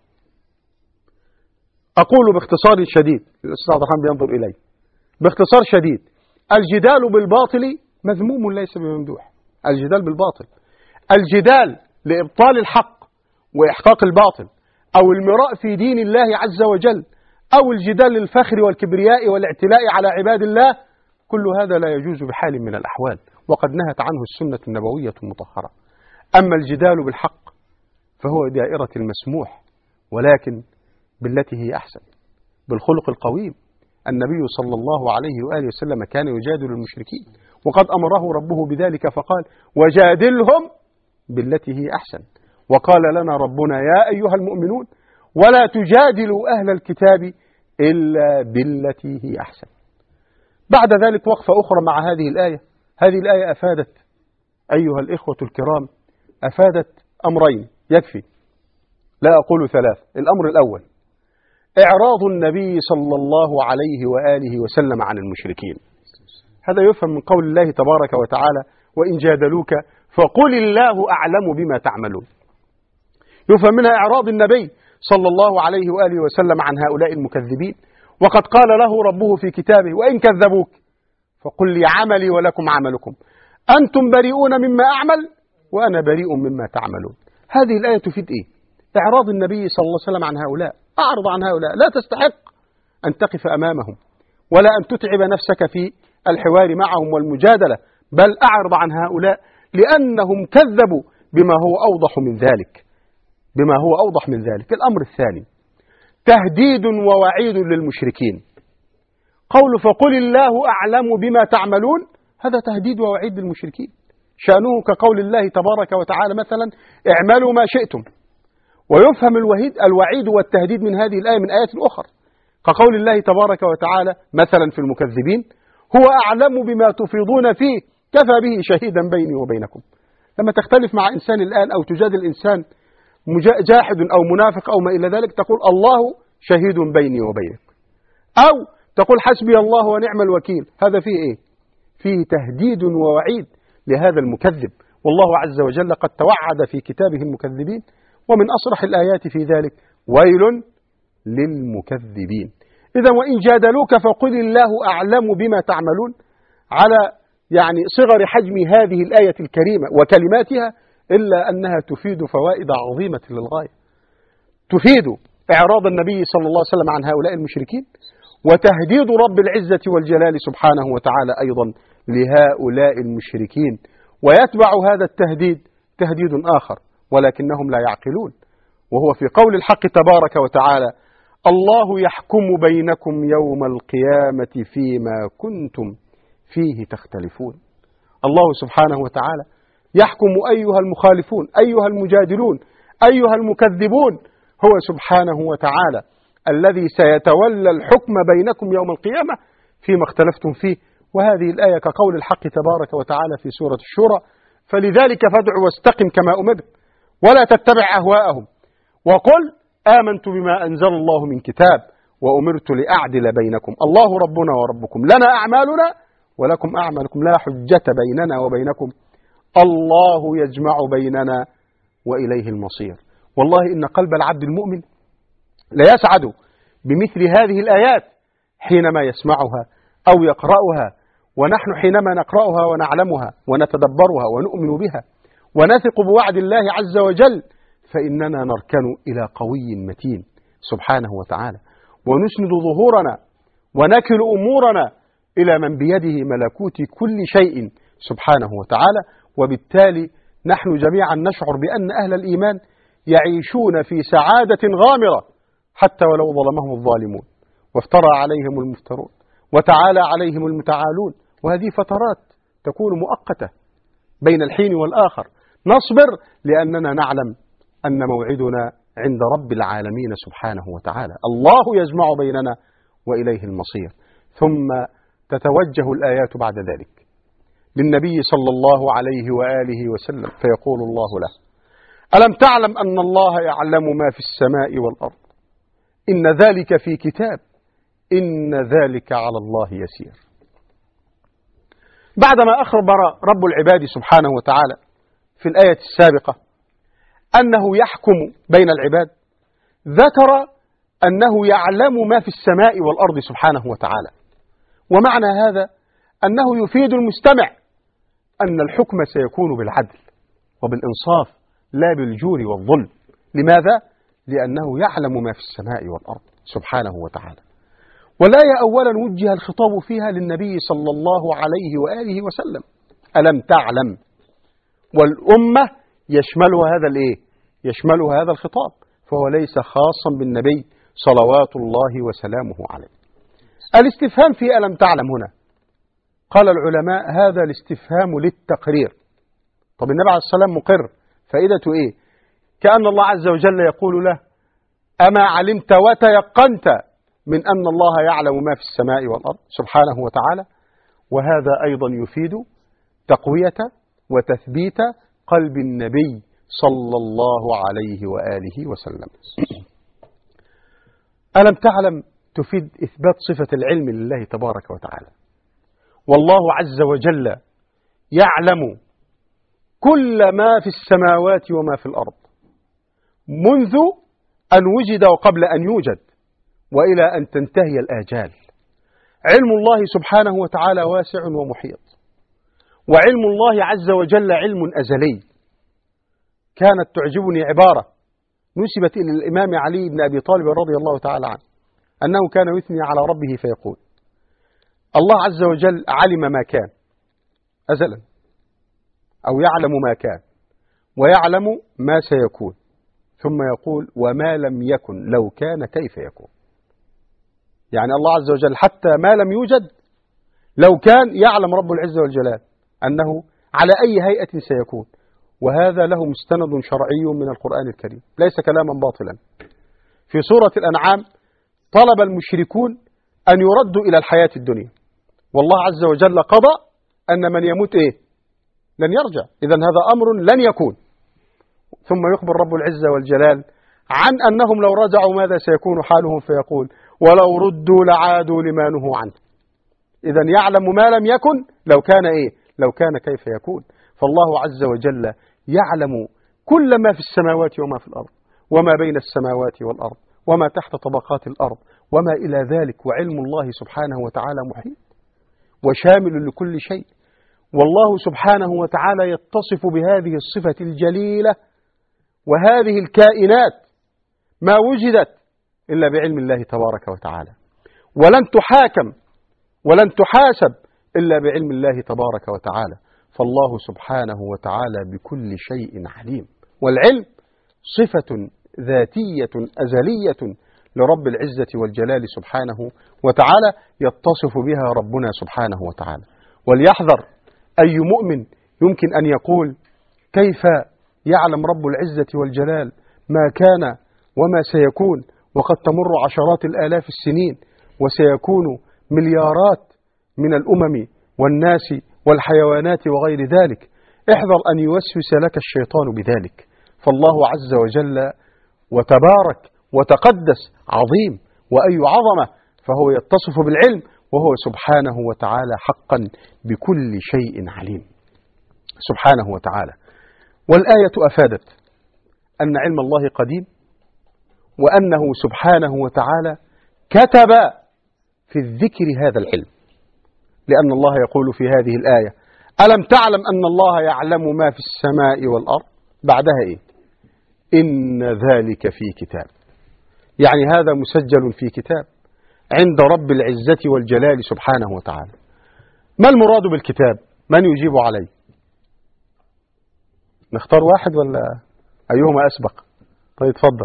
أقول باختصار شديد، الأستاذ عبد الرحمن بينظر إلي، باختصار شديد الجدال بالباطل مذموم ليس بممدوح. الجدال بالباطل، الجدال لإبطال الحق وإحقاق الباطل، أو المراء في دين الله عز وجل، أو الجدال للفخر والكبرياء والاعتلاء على عباد الله، كل هذا لا يجوز بحال من الأحوال، وقد نهت عنه السنة النبوية المطهرة. أما الجدال بالحق فهو دائرة المسموح، ولكن بالتي هي أحسن، بالخلق القويم. النبي صلى الله عليه وآله وسلم كان يجادل المشركين، وقد أمره ربه بذلك فقال وجادلهم بالتي هي أحسن. وقال لنا ربنا يا أيها المؤمنون ولا تجادلوا أهل الكتاب إلا بالتي هي أحسن. بعد ذلك وقفة أخرى مع هذه الآية. هذه الآية أفادت أيها الإخوة الكرام، أفادت أمرين يكفي، لا أقول ثلاث. الأمر الأول، إعراض النبي صلى الله عليه وآله وسلم عن المشركين. هذا يفهم من قول الله تبارك وتعالى: وإن جادلوك فقل الله أعلم بما تعملون. يفهم منها إعراض النبي صلى الله عليه وآله وسلم عن هؤلاء المكذبين، وقد قال له ربه في كتابه: وإن كذبوك فقل لي عملي ولكم عملكم أنتم بريئون مما أعمل وأنا بريء مما تعملون. هذه الآية تفيد إيه؟ إعراض النبي صلى الله عليه وسلم عن هؤلاء. أعرض عن هؤلاء، لا تستحق أن تقف أمامهم ولا أن تتعب نفسك في الحوار معهم والمجادلة، بل أعرض عن هؤلاء لأنهم كذبوا بما هو أوضح من ذلك. الأمر الثاني: تهديد ووعيد للمشركين. قول فقل الله أعلم بما تعملون، هذا تهديد ووعيد للمشركين، شأنه كقول الله تبارك وتعالى مثلا: اعملوا ما شئتم. ويفهم الوعيد والتهديد من هذه الآية من آيات أخرى، كقول الله تبارك وتعالى مثلا في المكذبين: هو أعلم بما تفيضون فيه كفى به شهيدا بيني وبينكم. لما تختلف مع إنسان الآن أو تجادل إنسان جاحد أو منافق أو ما إلى ذلك، تقول الله شهيد بيني وبينك، أو تقول حسبي الله ونعم الوكيل. هذا فيه إيه؟ فيه تهديد ووعيد لهذا المكذب، والله عز وجل قد توعد في كتابه المكذبين، ومن أصرح الآيات في ذلك: ويل للمكذبين. إذا وإن جادلوك فقل الله أعلم بما تعملون، على صغر حجم هذه الآية الكريمة وكلماتها، إلا أنها تفيد فوائد عظيمة للغاية. تفيد إعراض النبي صلى الله عليه وسلم عن هؤلاء المشركين، وتهديد رب العزة والجلال سبحانه وتعالى أيضا لهؤلاء المشركين. ويتبع هذا التهديد تهديد آخر ولكنهم لا يعقلون، وهو في قول الحق تبارك وتعالى: الله يحكم بينكم يوم القيامة فيما كنتم فيه تختلفون. الله سبحانه وتعالى يحكم أيها المخالفون، أيها المجادلون، أيها المكذبون. هو سبحانه وتعالى الذي سيتولى الحكم بينكم يوم القيامة فيما اختلفتم فيه. وهذه الآية كقول الحق تبارك وتعالى في سورة الشورى: فلذلك فادع واستقم كما أمرت ولا تتبع أهواءهم وقل آمنت بما أنزل الله من كتاب وأمرت لأعدل بينكم الله ربنا وربكم لنا أعمالنا ولكم أعمالكم لا حجة بيننا وبينكم الله يجمع بيننا وإليه المصير. والله إن قلب العبد المؤمن ليسعد بمثل هذه الآيات حينما يسمعها أو يقرأها، ونحن حينما نقرأها ونعلمها ونتدبرها ونؤمن بها ونثق بوعد الله عز وجل، فإننا نركن إلى قوي متين سبحانه وتعالى، ونسند ظهورنا ونكل أمورنا إلى من بيده ملكوت كل شيء سبحانه وتعالى. وبالتالي نحن جميعا نشعر بأن أهل الإيمان يعيشون في سعادة غامرة حتى ولو ظلمهم الظالمون وافترى عليهم المفترون وتعالى عليهم المتعالون. وهذه فترات تكون مؤقتة بين الحين والآخر، نصبر لأننا نعلم أن موعدنا عند رب العالمين سبحانه وتعالى. الله يجمع بيننا وإليه المصير. ثم تتوجه الآيات بعد ذلك للنبي صلى الله عليه وآله وسلم، فيقول الله له: ألم تعلم أن الله يعلم ما في السماء والأرض إن ذلك في كتاب إن ذلك على الله يسير. بعدما أخبر رب العباد سبحانه وتعالى في الآية السابقة أنه يحكم بين العباد، ذكر أنه يعلم ما في السماء والأرض سبحانه وتعالى. ومعنى هذا أنه يفيد المستمع أن الحكم سيكون بالعدل وبالإنصاف لا بالجور والظلم. لماذا؟ لأنه يعلم ما في السماء والأرض سبحانه وتعالى. والآية أولا وجه الخطاب فيها للنبي صلى الله عليه وآله وسلم: ألم تعلم. والأمة يشملها هذا الخطاب، فهو ليس خاصا بالنبي صلوات الله وسلامه عليه. الاستفهام في ألم تعلم هنا، قال العلماء هذا الاستفهام للتقرير. طب النبي عليه الصلاة والسلام مقر، فائدته إيه؟ كأن الله عز وجل يقول له: أما علمت وتيقنت من أن الله يعلم ما في السماء والأرض سبحانه وتعالى. وهذا أيضا يفيد تقوية وتثبيت قلب النبي صلى الله عليه وآله وسلم. ألم تعلم تفيد إثبات صفة العلم لله تبارك وتعالى. والله عز وجل يعلم كل ما في السماوات وما في الأرض منذ أن وجد وقبل أن يوجد وإلى أن تنتهي الآجال. علم الله سبحانه وتعالى واسع ومحيط، وعلم الله عز وجل علم أزلي. كانت تعجبني عبارة نسبت إلى الإمام علي بن أبي طالب رضي الله تعالى عنه، أنه كان يثني على ربه فيقول: الله عز وجل علم ما كان أزلا، أو يعلم ما كان ويعلم ما سيكون، ثم يقول: وما لم يكن لو كان كيف يكون. يعني الله عز وجل حتى ما لم يوجد لو كان يعلم رب العزة والجلال أنه على أي هيئة سيكون. وهذا له مستند شرعي من القرآن الكريم، ليس كلاما باطلا. في سورة الأنعام طلب المشركون أن يردوا إلى الحياة الدنيا، والله عز وجل قضى أن من يموت لن يرجع، إذن هذا أمر لن يكون. ثم يخبر رب العزة والجلال عن أنهم لو رجعوا ماذا سيكون حالهم، فيقول: ولو ردوا لعادوا لما نهوا عنه. إذن يعلم ما لم يكن لو كان لو كان كيف يكون. فالله عز وجل يعلم كل ما في السماوات وما في الأرض، وما بين السماوات والأرض، وما تحت طبقات الأرض، وما إلى ذلك. وعلم الله سبحانه وتعالى محيط وشامل لكل شيء. والله سبحانه وتعالى يتصف بهذه الصفة الجليلة، وهذه الكائنات ما وجدت إلا بعلم الله تبارك وتعالى، ولن تحاكم ولن تحاسب إلا بعلم الله تبارك وتعالى. فالله سبحانه وتعالى بكل شيء عليم. والعلم صفة ذاتية أزلية لرب العزة والجلال سبحانه وتعالى، يتصف بها ربنا سبحانه وتعالى. وليحذر أي مؤمن يمكن أن يقول: كيف يعلم رب العزة والجلال ما كان وما سيكون، وقد تمر عشرات الآلاف السنين وسيكون مليارات من الأمم والناس والحيوانات وغير ذلك. احذر أن يوسوس لك الشيطان بذلك. فالله عز وجل وتبارك وتقدس عظيم، وأي عظمة، فهو يتصف بالعلم، وهو سبحانه وتعالى حقا بكل شيء عليم سبحانه وتعالى. والآية أفادت أن علم الله قديم، وأنه سبحانه وتعالى كتب في الذكر هذا العلم، لأن الله يقول في هذه الآية: ألم تعلم أن الله يعلم ما في السماء والأرض. بعدها إن ذلك في كتاب. يعني هذا مسجل في كتاب عند رب العزة والجلال سبحانه وتعالى. ما المراد بالكتاب؟ من يجيب عليه؟ نختار واحد ولا أيهما أسبق؟ طيب تفضل.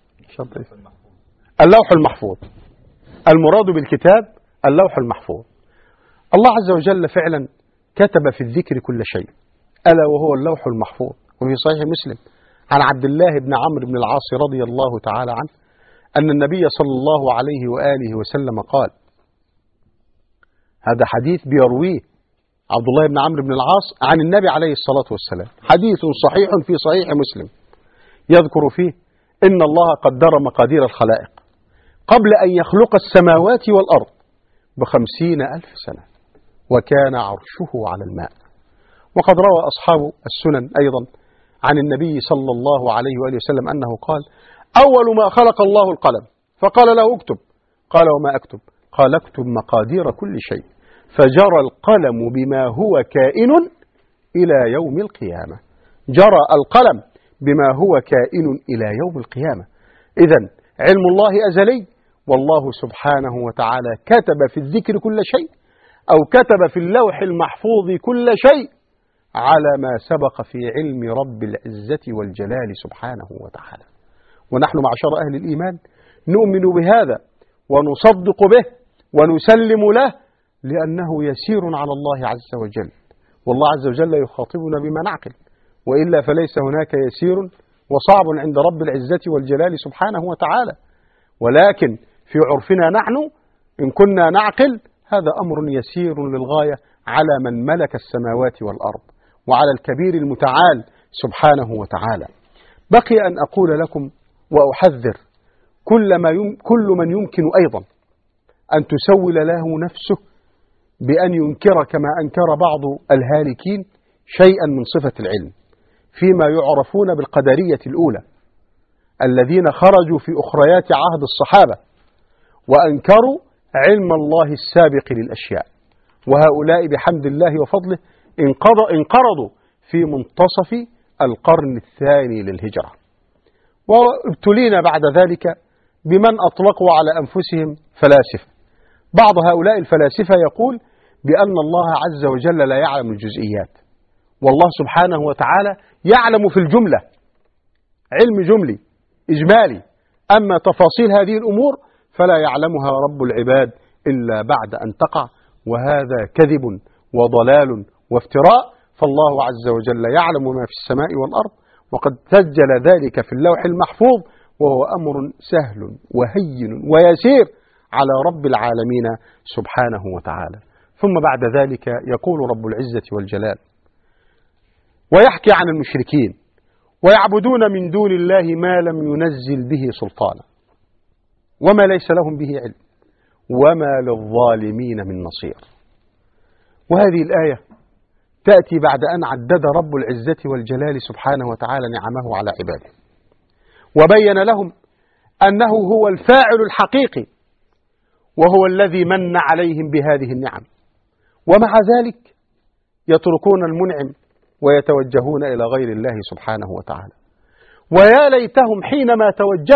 اللوح المحفوظ. المراد بالكتاب اللوح المحفوظ. الله عز وجل فعلا كتب في الذكر كل شيء، ألا وهو اللوح المحفوظ. وفي صحيح مسلم عن عبد الله بن عمرو بن العاص رضي الله تعالى عنه أن النبي صلى الله عليه وآله وسلم قال، هذا حديث بيرويه عبد الله بن عمرو بن العاص عن النبي عليه الصلاة والسلام، حديث صحيح في صحيح مسلم، يذكر فيه: إن الله قدر مقادير الخلائق قبل أن يخلق السماوات والأرض ب50,000 سنة، وكان عرشه على الماء. وقد روى أصحاب السنن أيضا عن النبي صلى الله عليه وآله وسلم أنه قال: أول ما خلق الله القلم فقال له اكتب، قال: وما أكتب؟ قال: اكتب مقادير كل شيء، فجرى القلم بما هو كائن إلى يوم القيامة. جرى القلم بما هو كائن إلى يوم القيامة. إذن علم الله أزلي، والله سبحانه وتعالى كتب في الذكر كل شيء، أو كتب في اللوح المحفوظ كل شيء على ما سبق في علم رب العزة والجلال سبحانه وتعالى. ونحن معشر أهل الإيمان نؤمن بهذا ونصدق به ونسلم له، لأنه يسير على الله عز وجل، والله عز وجل يخاطبنا بما نعقل، وإلا فليس هناك يسير وصعب عند رب العزة والجلال سبحانه وتعالى. ولكن في عرفنا نحن إن كنا نعقل هذا أمر يسير للغاية على من ملك السماوات والأرض، وعلى الكبير المتعال سبحانه وتعالى. بقي أن أقول لكم وأحذر كل من يمكن أيضا أن تسول له نفسه بأن ينكر كما أنكر بعض الهالكين شيئا من صفة العلم فيما يعرفون بالقدرية الأولى الذين خرجوا في أخريات عهد الصحابة وأنكروا علم الله السابق للأشياء، وهؤلاء بحمد الله وفضله انقرضوا في منتصف القرن الثاني للهجرة، وابتلينا بعد ذلك بمن أطلقوا على أنفسهم فلاسفة. بعض هؤلاء الفلاسفة يقول بأن الله عز وجل لا يعلم الجزئيات، والله سبحانه وتعالى يعلم في الجملة، علم جملي إجمالي، أما تفاصيل هذه الأمور فلا يعلمها رب العباد إلا بعد أن تقع، وهذا كذب وضلال وافتراء. فالله عز وجل يعلم ما في السماء والأرض، وقد سجل ذلك في اللوح المحفوظ، وهو أمر سهل وهين ويسير على رب العالمين سبحانه وتعالى. ثم بعد ذلك يقول رب العزة والجلال ويحكي عن المشركين: ويعبدون من دون الله ما لم ينزل به سلطانا وما ليس لهم به علم وما للظالمين من نصير. وهذه الآية تأتي بعد أن عدد رب العزة والجلال سبحانه وتعالى نعمه على عباده، وبين لهم أنه هو الفاعل الحقيقي وهو الذي من عليهم بهذه النعم، ومع ذلك يتركون المنعم ويتوجهون إلى غير الله سبحانه وتعالى. ويا ليتهم حينما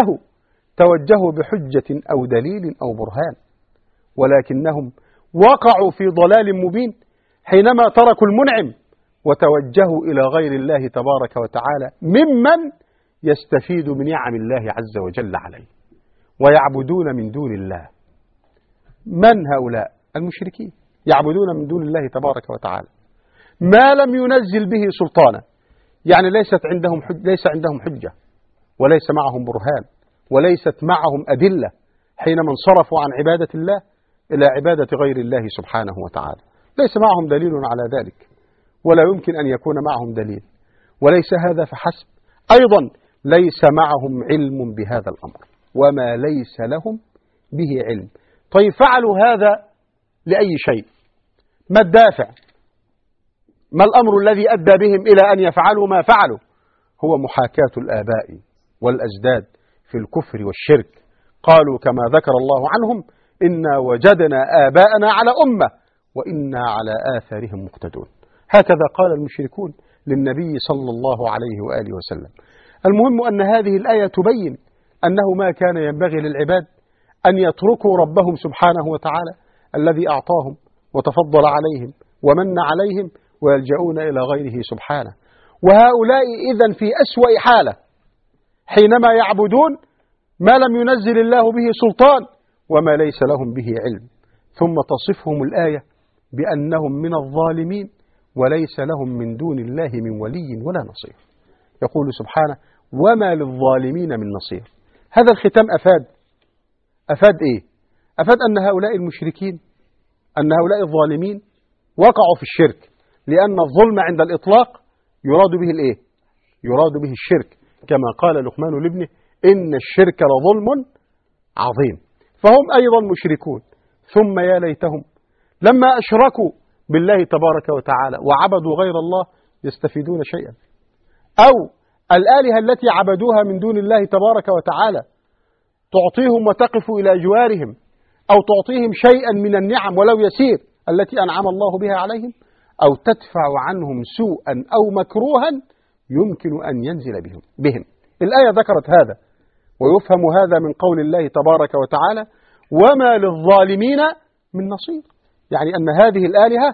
توجهوا بحجة أو دليل أو برهان، ولكنهم وقعوا في ضلال مبين حينما تركوا المنعم وتوجهوا إلى غير الله تبارك وتعالى ممن يستفيد من نعم الله عز وجل عليه. ويعبدون من دون الله، من هؤلاء؟ المشركين يعبدون من دون الله تبارك وتعالى ما لم ينزل به سلطانا، يعني ليس عندهم حجة وليس معهم برهان وليست معهم أدلة حينما انصرفوا عن عبادة الله إلى عبادة غير الله سبحانه وتعالى. ليس معهم دليل على ذلك، ولا يمكن أن يكون معهم دليل. وليس هذا فحسب، أيضا ليس معهم علم بهذا الأمر، وما ليس لهم به علم. طيب فعلوا هذا لأي شيء؟ ما الدافع؟ ما الأمر الذي أدى بهم إلى أن يفعلوا ما فعلوا؟ هو محاكاة الآباء والأجداد في الكفر والشرك. قالوا كما ذكر الله عنهم: إنا وجدنا آباءنا على أمة وإنا على آثارهم مقتدون. هكذا قال المشركون للنبي صلى الله عليه وآله وسلم. المهم أن هذه الآية تبين أنه ما كان ينبغي للعباد أن يتركوا ربهم سبحانه وتعالى الذي أعطاهم وتفضل عليهم ومن عليهم ويلجؤون إلى غيره سبحانه. وهؤلاء إذن في أسوأ حالة حينما يعبدون ما لم ينزل الله به سلطان وما ليس لهم به علم، ثم تصفهم الآية بأنهم من الظالمين وليس لهم من دون الله من ولي ولا نصير. يقول سبحانه: وما للظالمين من نصير. هذا الختام أفاد إيه؟ أفاد أن هؤلاء المشركين، أن هؤلاء الظالمين وقعوا في الشرك، لأن الظلم عند الإطلاق يراد به الإيه؟ يراد به الشرك، كما قال لقمان لابنه: إن الشرك لظلم عظيم. فهم أيضا مشركون. ثم يا ليتهم لما أشركوا بالله تبارك وتعالى وعبدوا غير الله يستفيدون شيئا، أو الآلهة التي عبدوها من دون الله تبارك وتعالى تعطيهم وتقف إلى جوارهم، أو تعطيهم شيئا من النعم ولو يسير التي أنعم الله بها عليهم، أو تدفع عنهم سوءا أو مكروها يمكن أن ينزل بهم. الآية ذكرت هذا، ويفهم هذا من قول الله تبارك وتعالى: وما للظالمين من نصير، يعني أن هذه الآلهة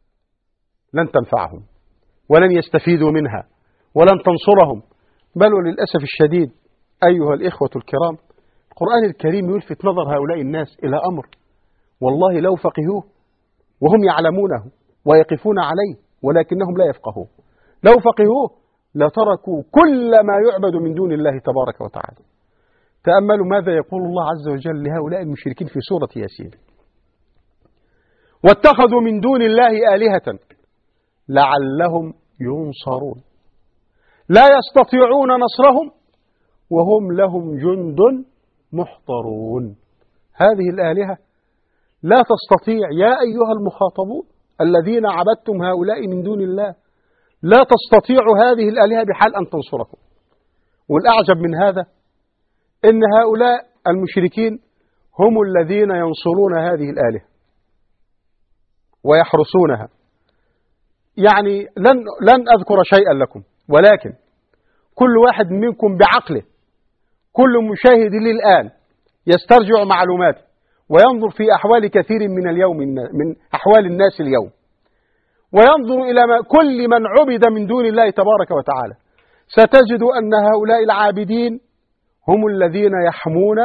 لن تنفعهم ولن يستفيدوا منها ولن تنصرهم. بل وللأسف الشديد أيها الإخوة الكرام، القرآن الكريم يلفت نظر هؤلاء الناس إلى أمر والله لو فقهوه وهم يعلمونه ويقفون عليه، ولكنهم لا يفقهوه. لو فقهوه لتركوا كل ما يعبد من دون الله تبارك وتعالى. تأملوا ماذا يقول الله عز وجل لهؤلاء المشركين في سورة ياسين: واتخذوا من دون الله آلهة لعلهم ينصرون لا يستطيعون نصرهم وهم لهم جند محضرون. هذه الآلهة لا تستطيع يا أيها المخاطبون الذين عبدتم هؤلاء من دون الله، لا تستطيع هذه الآلهة بحال أن تنصركم. والأعجب من هذا إن هؤلاء المشركين هم الذين ينصرون هذه الآلهة ويحرسونها. يعني لن أذكر شيئا لكم، ولكن كل واحد منكم بعقله، كل مشاهد لي الآن يسترجع معلوماته وينظر في أحوال كثير من اليوم من أحوال الناس اليوم، وينظر إلى كل من عبد من دون الله تبارك وتعالى، ستجد أن هؤلاء العابدين هم الذين يحمون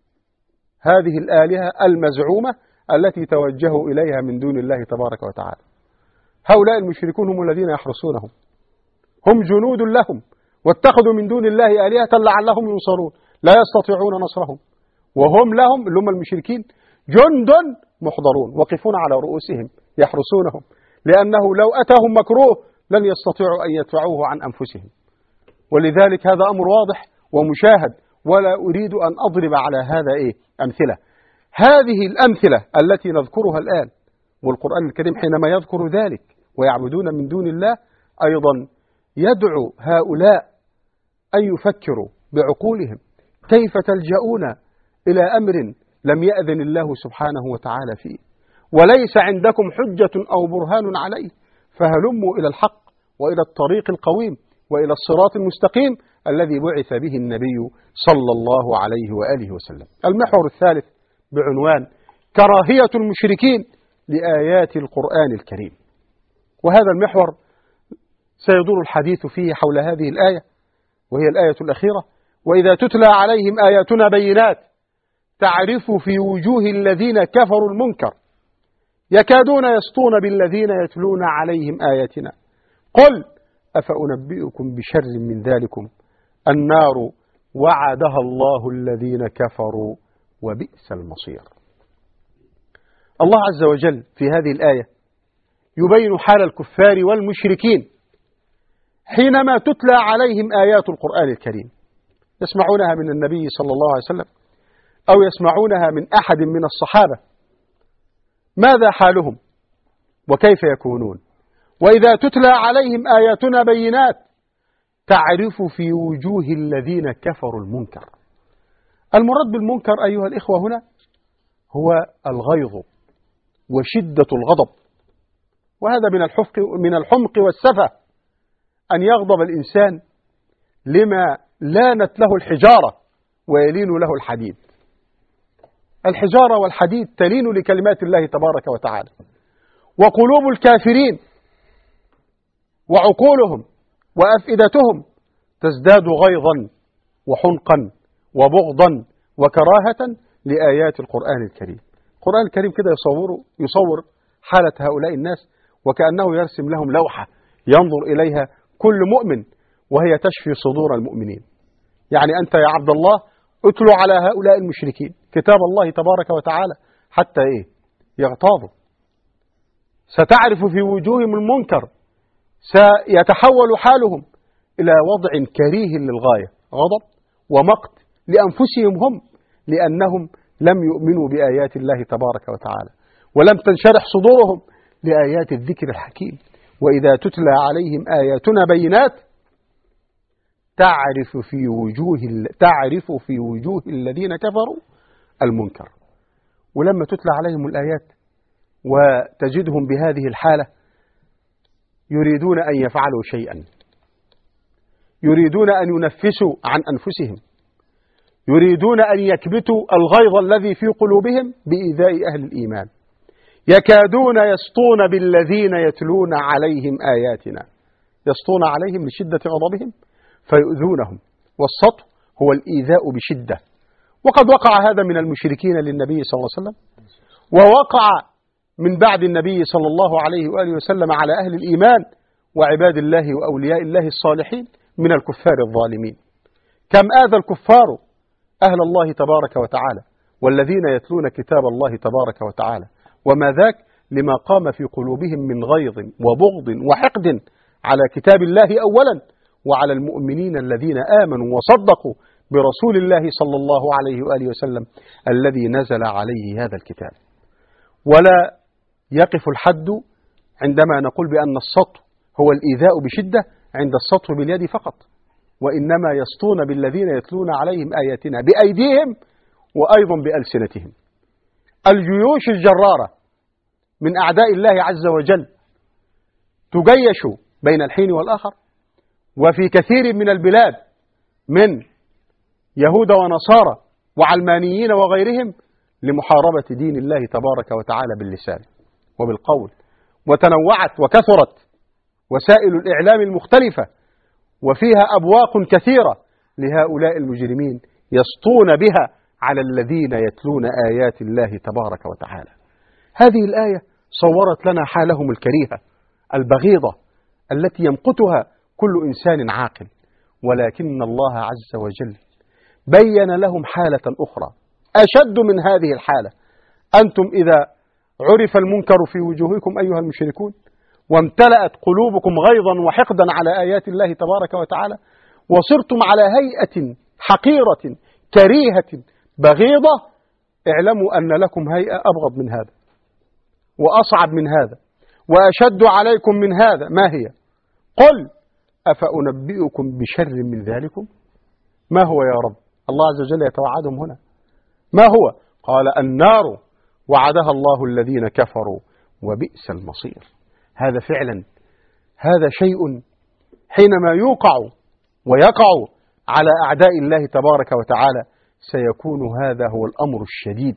هذه الآلهة المزعومة التي توجهوا إليها من دون الله تبارك وتعالى. هؤلاء المشركون هم الذين يحرسونهم، هم جنود لهم، واتخذوا من دون الله آلهة لعلهم ينصرون، لا يستطيعون نصرهم، وهم لهم اللي هم المشركين جند محضرون واقفون على رؤوسهم يحرسونهم، لأنه لو أتاهم مكروه لن يستطيعوا أن يدفعوه عن أنفسهم. ولذلك هذا أمر واضح ومشاهد، ولا أريد أن أضرب على هذا أمثلة. هذه الأمثلة التي نذكرها الآن، والقرآن الكريم حينما يذكر ذلك ويعبدون من دون الله أيضا يدعو هؤلاء أن يفكروا بعقولهم كيف تلجؤون إلى أمر لم يأذن الله سبحانه وتعالى فيه، وليس عندكم حجة أو برهان عليه، فهلموا إلى الحق وإلى الطريق القويم وإلى الصراط المستقيم الذي بعث به النبي صلى الله عليه وآله وسلم. المحور الثالث بعنوان كراهية المشركين لآيات القرآن الكريم، وهذا المحور سيدور الحديث فيه حول هذه الآية، وهي الآية الأخيرة: وإذا تتلى عليهم آياتنا بينات تعرف في وجوه الذين كفروا المنكر يكادون يسطون بالذين يتلون عليهم آياتنا قل أفأنبئكم بشر من ذلكم النار وعدها الله الذين كفروا وبئس المصير. الله عز وجل في هذه الآية يبين حال الكفار والمشركين حينما تتلى عليهم آيات القرآن الكريم، يسمعونها من النبي صلى الله عليه وسلم أو يسمعونها من أحد من الصحابة، ماذا حالهم وكيف يكونون؟ وإذا تتلى عليهم آياتنا بينات تعرف في وجوه الذين كفروا المنكر. المراد بالمنكر أيها الإخوة هنا هو الغيظ وشدة الغضب، وهذا من الحمق والسفة أن يغضب الإنسان لما لانت له الحجارة ويلين له الحديد. الحجارة والحديد تلين لكلمات الله تبارك وتعالى، وقلوب الكافرين وعقولهم وأفئدتهم تزداد غيظا وحنقا وبغضا وكراهة لآيات القرآن الكريم. القرآن الكريم كده يصور حالة هؤلاء الناس وكأنه يرسم لهم لوحة ينظر إليها كل مؤمن وهي تشفي صدور المؤمنين. يعني أنت يا عبد الله اتلو على هؤلاء المشركين كتاب الله تبارك وتعالى حتى يغتاظوا، ستعرف في وجوههم المنكر، سيتحول حالهم إلى وضع كريه للغاية، غضب ومقت لأنفسهم هم، لأنهم لم يؤمنوا بآيات الله تبارك وتعالى ولم تنشرح صدورهم لآيات الذكر الحكيم. وإذا تتلى عليهم آياتنا بينات تعرف في وجوه الذين كفروا المنكر. ولما تتلى عليهم الآيات وتجدهم بهذه الحالة يريدون أن يفعلوا شيئا، يريدون أن ينفسوا عن أنفسهم، يريدون أن يكبتوا الغيظ الذي في قلوبهم بإيذاء أهل الإيمان، يكادون يسطون بالذين يتلون عليهم آياتنا، يسطون عليهم لشدة غضبهم فيؤذونهم، والسطو هو الإيذاء بشدة. وقد وقع هذا من المشركين للنبي صلى الله عليه وسلم، ووقع من بعد النبي صلى الله عليه وآله وسلم على أهل الإيمان وعباد الله وأولياء الله الصالحين من الكفار الظالمين. كم آذى الكفار أهل الله تبارك وتعالى والذين يتلون كتاب الله تبارك وتعالى، وما ذاك لما قام في قلوبهم من غيظ وبغض وحقد على كتاب الله أولا وعلى المؤمنين الذين آمنوا وصدقوا برسول الله صلى الله عليه وآله وسلم الذي نزل عليه هذا الكتاب. ولا يقف الحد عندما نقول بأن السطو هو الإيذاء بشدة عند السطو باليد فقط، وإنما يسطون بالذين يتلون عليهم آياتنا بأيديهم وأيضا بألسنتهم. الجيوش الجرارة من أعداء الله عز وجل تجيش بين الحين والآخر، وفي كثير من البلاد من يهود ونصارى وعلمانيين وغيرهم لمحاربة دين الله تبارك وتعالى باللسان وبالقول. وتنوعت وكثرت وسائل الإعلام المختلفة، وفيها أبواق كثيرة لهؤلاء المجرمين يسطون بها على الذين يتلون آيات الله تبارك وتعالى. هذه الآية صورت لنا حالهم الكريهة البغيضة التي يمقتها كل إنسان عاقل، ولكن الله عز وجل بين لهم حالة أخرى أشد من هذه الحالة. أنتم إذا عرف المنكر في وجوهكم أيها المشركون وامتلأت قلوبكم غيظا وحقدا على آيات الله تبارك وتعالى، وصرتم على هيئة حقيرة كريهة بغيضة، اعلموا أن لكم هيئة أبغض من هذا وأصعب من هذا وأشد عليكم من هذا. ما هي؟ قل أفأنبئكم بشر من ذلكم؟ ما هو يا رب؟ الله عز وجل يتوعدهم هنا. ما هو؟ قال النار وعدها الله الذين كفروا وبئس المصير. هذا فعلا هذا شيء حينما ويقع على أعداء الله تبارك وتعالى سيكون هذا هو الأمر الشديد،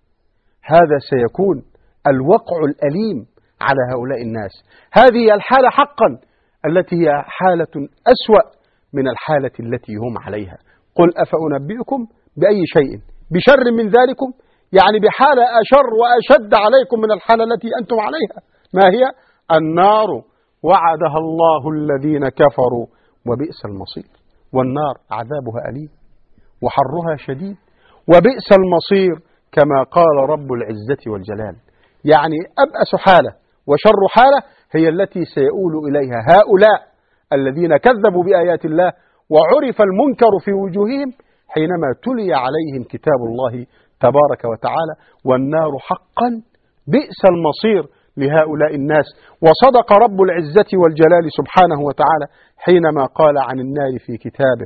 هذا سيكون الوقع الأليم على هؤلاء الناس. هذه الحالة حقا التي هي حالة أسوأ من الحالة التي هم عليها. قل أفأنبئكم بأي شيء بشر من ذلكم، يعني بحالة أشر وأشد عليكم من الحالة التي أنتم عليها. ما هي؟ النار وعدها الله الذين كفروا وبئس المصير. والنار عذابها أليم وحرها شديد وبئس المصير كما قال رب العزة والجلال. يعني أبأس حالة وشر حالة هي التي سيؤول إليها هؤلاء الذين كذبوا بآيات الله وعرف المنكر في وجوههم حينما تلي عليهم كتاب الله تبارك وتعالى. والنار حقا بئس المصير لهؤلاء الناس. وصدق رب العزة والجلال سبحانه وتعالى حينما قال عن النار في كتابه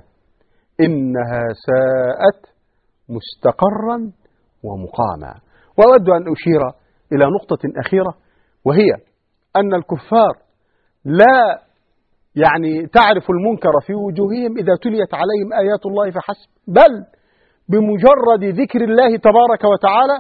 إنها ساءت مستقرا ومقاما. وأود أن أشير إلى نقطة أخيرة، وهي أن الكفار لا تعرف المنكر في وجوههم إذا تليت عليهم آيات الله فحسب، بل بمجرد ذكر الله تبارك وتعالى،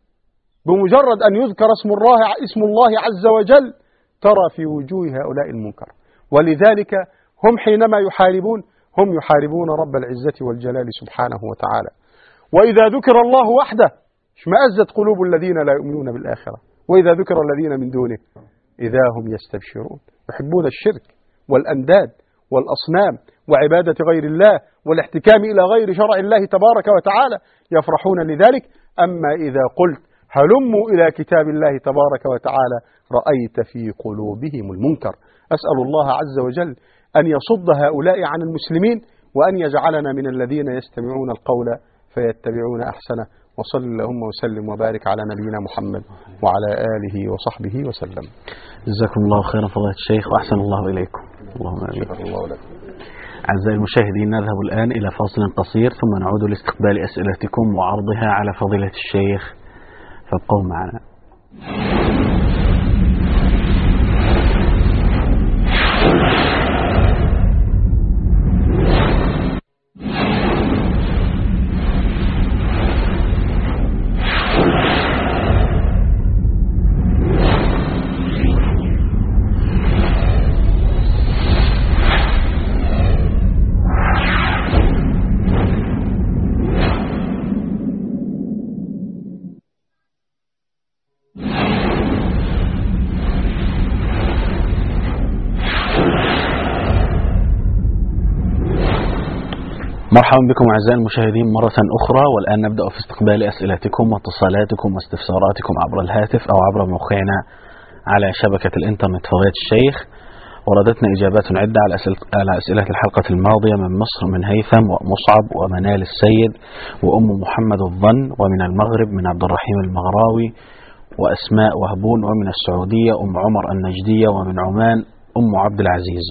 بمجرد أن يذكر اسم الله عز وجل ترى في وجوه هؤلاء المنكر. ولذلك هم حينما هم يحاربون رب العزة والجلال سبحانه وتعالى. وإذا ذكر الله وحده اشمأزت قلوب الذين لا يؤمنون بالآخرة، وإذا ذكر الذين من دونه إذا هم يستبشرون. يحبون الشرك والأنداد والأصنام وعبادة غير الله والاحتكام إلى غير شرع الله تبارك وتعالى، يفرحون لذلك. أما إذا قلت هلموا إلى كتاب الله تبارك وتعالى رأيت في قلوبهم المنكر. أسأل الله عز وجل أن يصد هؤلاء عن المسلمين، وأن يجعلنا من الذين يستمعون القول فيتبعون أحسنه. وصل اللهم وسلم وبارك على نبينا محمد وعلى آله وصحبه وسلم. جزاكم الله خيرا فضيلة الشيخ وأحسن الله إليكم. اللهم آمين. أعزائي المشاهدين، نذهب الآن إلى فاصل قصير ثم نعود لاستقبال أسئلتكم وعرضها على فضيلة الشيخ، فابقوا معنا. مرحبا بكم أعزائي المشاهدين مرة أخرى، والآن نبدأ في استقبال أسئلتكم واتصالاتكم واستفساراتكم عبر الهاتف أو عبر موقعنا على شبكة الإنترنت فضيلة الشيخ. وردتنا إجابات عدة على أسئلة الحلقة الماضية من مصر من هيثم ومصعب ومنال السيد وأم محمد الظن، ومن المغرب من عبد الرحيم المغراوي وأسماء وهبون، ومن السعودية أم عمر النجدية، ومن عمان أم عبد العزيز.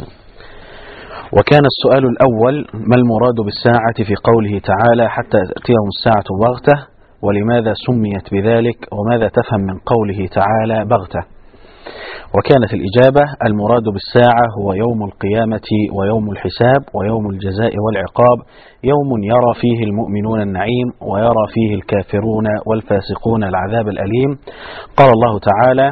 وكان السؤال الأول: ما المراد بالساعة في قوله تعالى حتى تأتيهم الساعة بغتة، ولماذا سميت بذلك، وماذا تفهم من قوله تعالى بغتة؟ وكانت الإجابة: المراد بالساعة هو يوم القيامة ويوم الحساب ويوم الجزاء والعقاب، يوم يرى فيه المؤمنون النعيم ويرى فيه الكافرون والفاسقون العذاب الأليم. قال الله تعالى: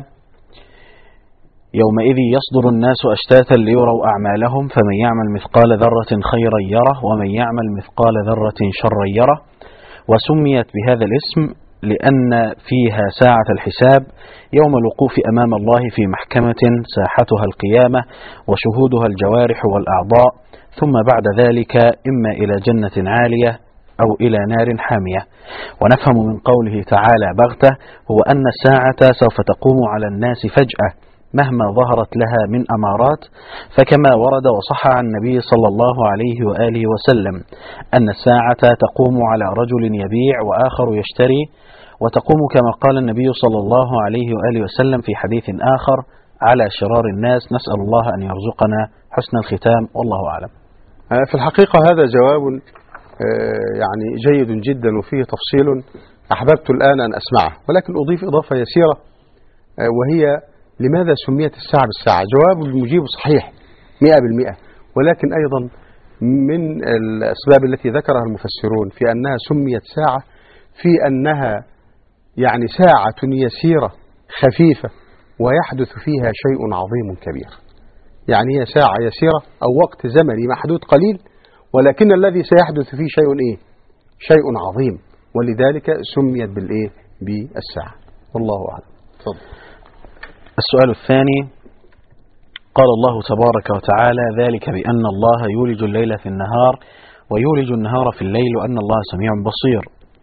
يومئذ يصدر الناس أشتاتا ليروا أعمالهم فمن يعمل مثقال ذرة خيرا يره ومن يعمل مثقال ذرة شرا يره. وسميت بهذا الاسم لأن فيها ساعة الحساب، يوم الوقوف أمام الله في محكمة ساحتها القيامة وشهودها الجوارح والأعضاء، ثم بعد ذلك إما إلى جنة عالية أو إلى نار حامية. ونفهم من قوله تعالى بغتة هو أن الساعة سوف تقوم على الناس فجأة مهما ظهرت لها من أمارات، فكما ورد وصح عن النبي صلى الله عليه وآله وسلم أن الساعة تقوم على رجل يبيع وآخر يشتري، وتقوم كما قال النبي صلى الله عليه وآله وسلم في حديث آخر على شرار الناس. نسأل الله أن يرزقنا حسن الختام، والله أعلم. في الحقيقة هذا جواب يعني جيد جدا وفيه تفصيل أحببت الآن أن أسمعه، ولكن أضيف إضافة يسيرة وهي: لماذا سميت الساعة بالساعة؟ جواب المجيب صحيح 100%، ولكن أيضا من الأسباب التي ذكرها المفسرون في أنها سميت ساعة في أنها يعني ساعة يسيرة خفيفة ويحدث فيها شيء عظيم كبير. يعني هي ساعة يسيرة أو وقت زمني محدود قليل، ولكن الذي سيحدث فيه شيء إيه؟ شيء عظيم، ولذلك سميت بالإيه؟ بالساعة. والله أعلم. تفضل. السؤال الثاني: قال الله تبارك وتعالى: ذلك بأن الله يولج الليل في النهار ويولج النهار في الليل وأن الله سميع بصير.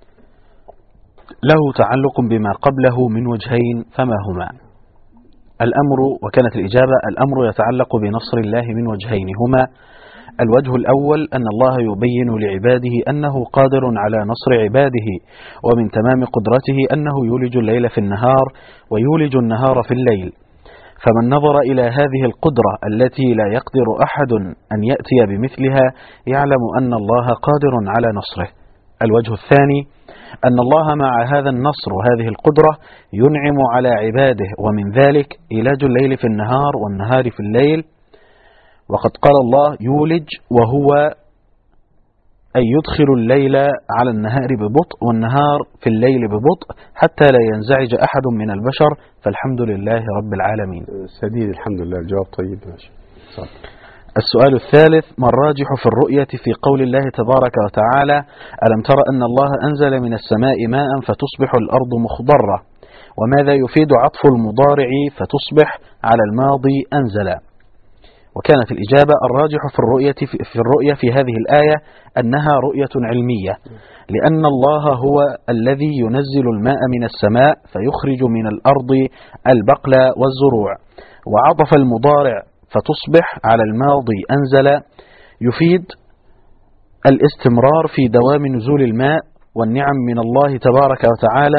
له تعلق بما قبله من وجهين، فما هما؟ الأمر، وكانت الإجابة: الأمر يتعلق بنصر الله من وجهين، هما: الوجه الأول أن الله يبين لعباده أنه قادر على نصر عباده، ومن تمام قدرته أنه يولج الليل في النهار ويولج النهار في الليل، فمن نظر إلى هذه القدرة التي لا يقدر أحد أن يأتي بمثلها يعلم أن الله قادر على نصره. الوجه الثاني أن الله مع هذا النصر وهذه القدرة ينعم على عباده، ومن ذلك إيلاج الليل في النهار والنهار في الليل. وقد قال الله يولج، وهو أن يدخل الليل على النهار ببطء والنهار في الليل ببطء حتى لا ينزعج أحد من البشر، فالحمد لله رب العالمين. سديد الحمد لله. الجواب طيب. ماشي. السؤال الثالث: ما الراجح في الرؤية في قول الله تبارك وتعالى: ألم تر أن الله أنزل من السماء ماء فتصبح الأرض مخضرة؟ وماذا يفيد عطف المضارع فتصبح على الماضي أنزل؟ وكانت الإجابة: الراجح في الرؤية في هذه الآية أنها رؤية علمية، لأن الله هو الذي ينزل الماء من السماء فيخرج من الأرض البقل والزروع. وعطف المضارع فتصبح على الماضي أنزل يفيد الاستمرار في دوام نزول الماء والنعم من الله تبارك وتعالى،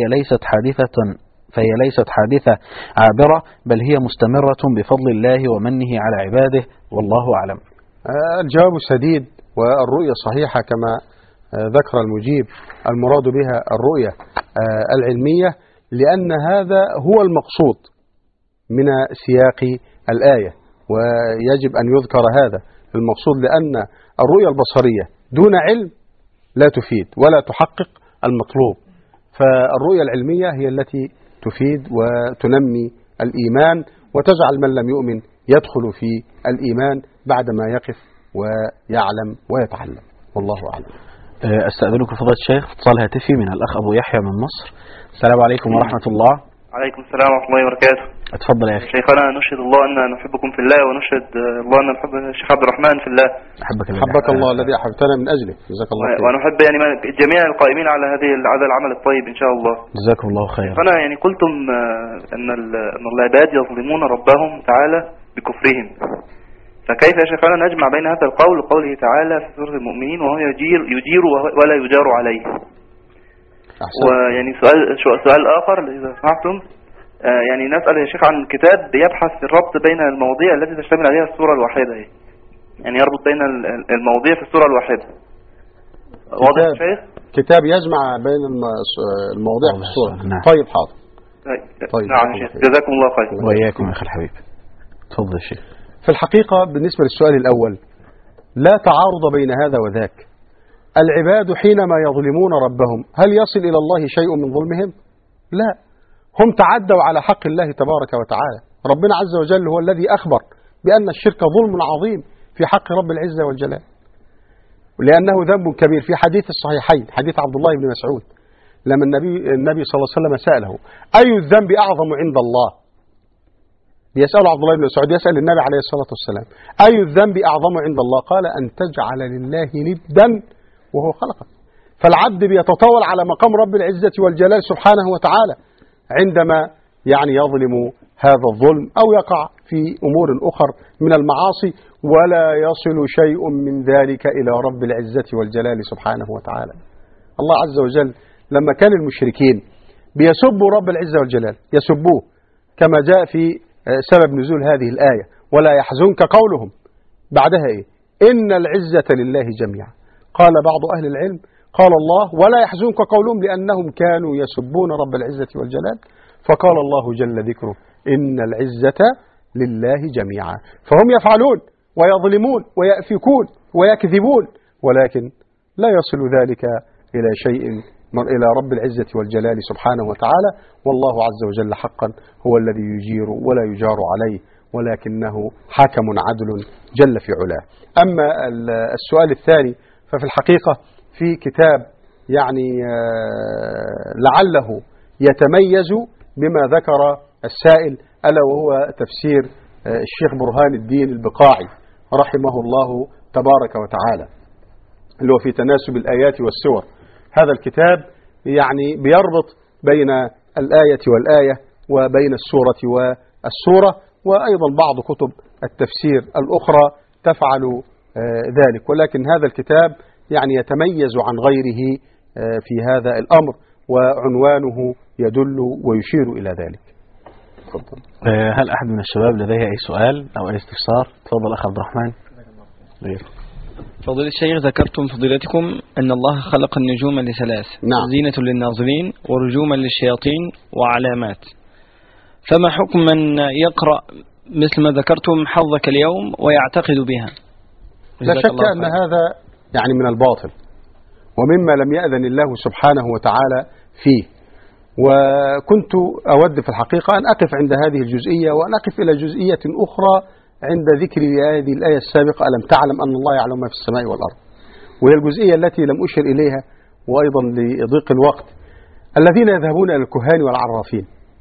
فهي ليست حادثة عابرة، بل هي مستمرة بفضل الله ومنه على عباده، والله أعلم. الجواب سديد، والرؤية صحيحة كما ذكر المجيب. المراد بها الرؤية العلمية، لأن هذا هو المقصود من سياق الآية، ويجب أن يذكر هذا المقصود، لأن الرؤية البصرية دون علم لا تفيد ولا تحقق المطلوب، فالرؤية العلمية هي التي تفيد وتنمي الإيمان وتجعل من لم يؤمن يدخل في الإيمان بعدما يقف ويعلم ويتعلم، والله أعلم. أستأذنكم فضيلة الشيخ اتصال هاتفي من الأخ أبو يحيى من مصر. السلام عليكم ورحمة الله. عليكم السلام ورحمة الله وبركاته. اتفضل يا أخي. شيخنا نشهد الله أن نحبكم في الله، ونشهد الله أن نحب الشيخ عبد الرحمن في الله. أحبك الله الذي أحببتنا من أجله. جزاك الله خير. ونحب يعني جميع القائمين على هذا العمل الطيب إن شاء الله. جزاكم الله خير. فأنا يعني قلتم أن العباد يظلمون ربهم تعالى بكفرهم. فكيف يا شيخنا نجمع بين هذا القول وقوله تعالى في سورة المؤمنين وهو يجير ولا يجار عليه؟ ويعني سؤال آخر إذا سمحتم، يعني نسأل يا شيخ عن كتاب يبحث في الربط بين المواضيع التي تشتمل عليها السورة الواحدة، يعني يربط بين المواضيع في السورة الواحدة. واضح يا شيخ؟ كتاب يجمع بين المواضيع في السورة. نعم. طيب حاضر. طيب نعم يا شيخ، جزاكم الله خير. وإياكم يا أخي الحبيب. تفضل يا شيخ. في الحقيقة بالنسبة للسؤال الأول لا تعارض بين هذا وذاك. العباد حينما يظلمون ربهم هل يصل إلى الله شيء من ظلمهم؟ لا، هم تعدوا على حق الله تبارك وتعالى. ربنا عز وجل هو الذي أخبر بأن الشرك ظلم عظيم في حق رب العزة والجلال، لأنه ذنب كبير. في حديث الصحيحين حديث عبد الله بن مسعود لما النبي صلى الله عليه وسلم سأله أي الذنب أعظم عند الله، يسأل عبد الله بن مسعود يسأل النبي عليه الصلاة والسلام أي الذنب أعظم عند الله، قال أن تجعل لله ندا وهو خلقك. فالعبد بيتطاول على مقام رب العزة والجلال سبحانه وتعالى عندما يعني يظلم هذا الظلم أو يقع في أمور أخر من المعاصي، ولا يصل شيء من ذلك إلى رب العزة والجلال سبحانه وتعالى. الله عز وجل لما كان المشركين بيسبوا رب العزة والجلال يسبوه كما جاء في سبب نزول هذه الآية ولا يحزنك قولهم، بعدها إيه؟ إن العزة لله جميعا. قال بعض أهل العلم قال الله ولا يحزنك قولهم لأنهم كانوا يسبون رب العزة والجلال، فقال الله جل ذكره إن العزة لله جميعا. فهم يفعلون ويظلمون ويأفكون ويكذبون، ولكن لا يصل ذلك إلى شيء إلى رب العزة والجلال سبحانه وتعالى. والله عز وجل حقا هو الذي يجير ولا يجار عليه، ولكنه حكم عدل جل في علاه. أما السؤال الثاني ففي الحقيقة في كتاب يعني لعله يتميز بما ذكر السائل، ألا وهو تفسير الشيخ برهان الدين البقاعي رحمه الله تبارك وتعالى، اللي هو في تناسب الآيات والسور. هذا الكتاب يعني بيربط بين الآية والآية وبين السورة والسورة، وأيضا بعض كتب التفسير الأخرى تفعل ذلك، ولكن هذا الكتاب يعني يتميز عن غيره في هذا الأمر، وعنوانه يدل ويشير إلى ذلك. تفضل. هل أحد من الشباب لديه أي سؤال أو أي استفسار؟ تفضل أخ عبد الرحمن. فضيلة الشيخ، ذكرتم فضيلتكم أن الله خلق النجوم لثلاث: نعم. زينة للناظرين ورجوما للشياطين وعلامات. فما حكم من يقرأ مثل ما ذكرتم حظك اليوم ويعتقد بها؟ لا شك أن هذا يعني من الباطل ومما لم يأذن الله سبحانه وتعالى فيه. وكنت أود في الحقيقة أن أقف عند هذه الجزئية وأن أقف إلى جزئية أخرى عند ذكر هذه الآية السابقة ألم تعلم أن الله يعلم ما في السماء والأرض، وهي الجزئية التي لم أشر إليها وأيضا لضيق الوقت. الذين يذهبون إلى الكهان والعرافين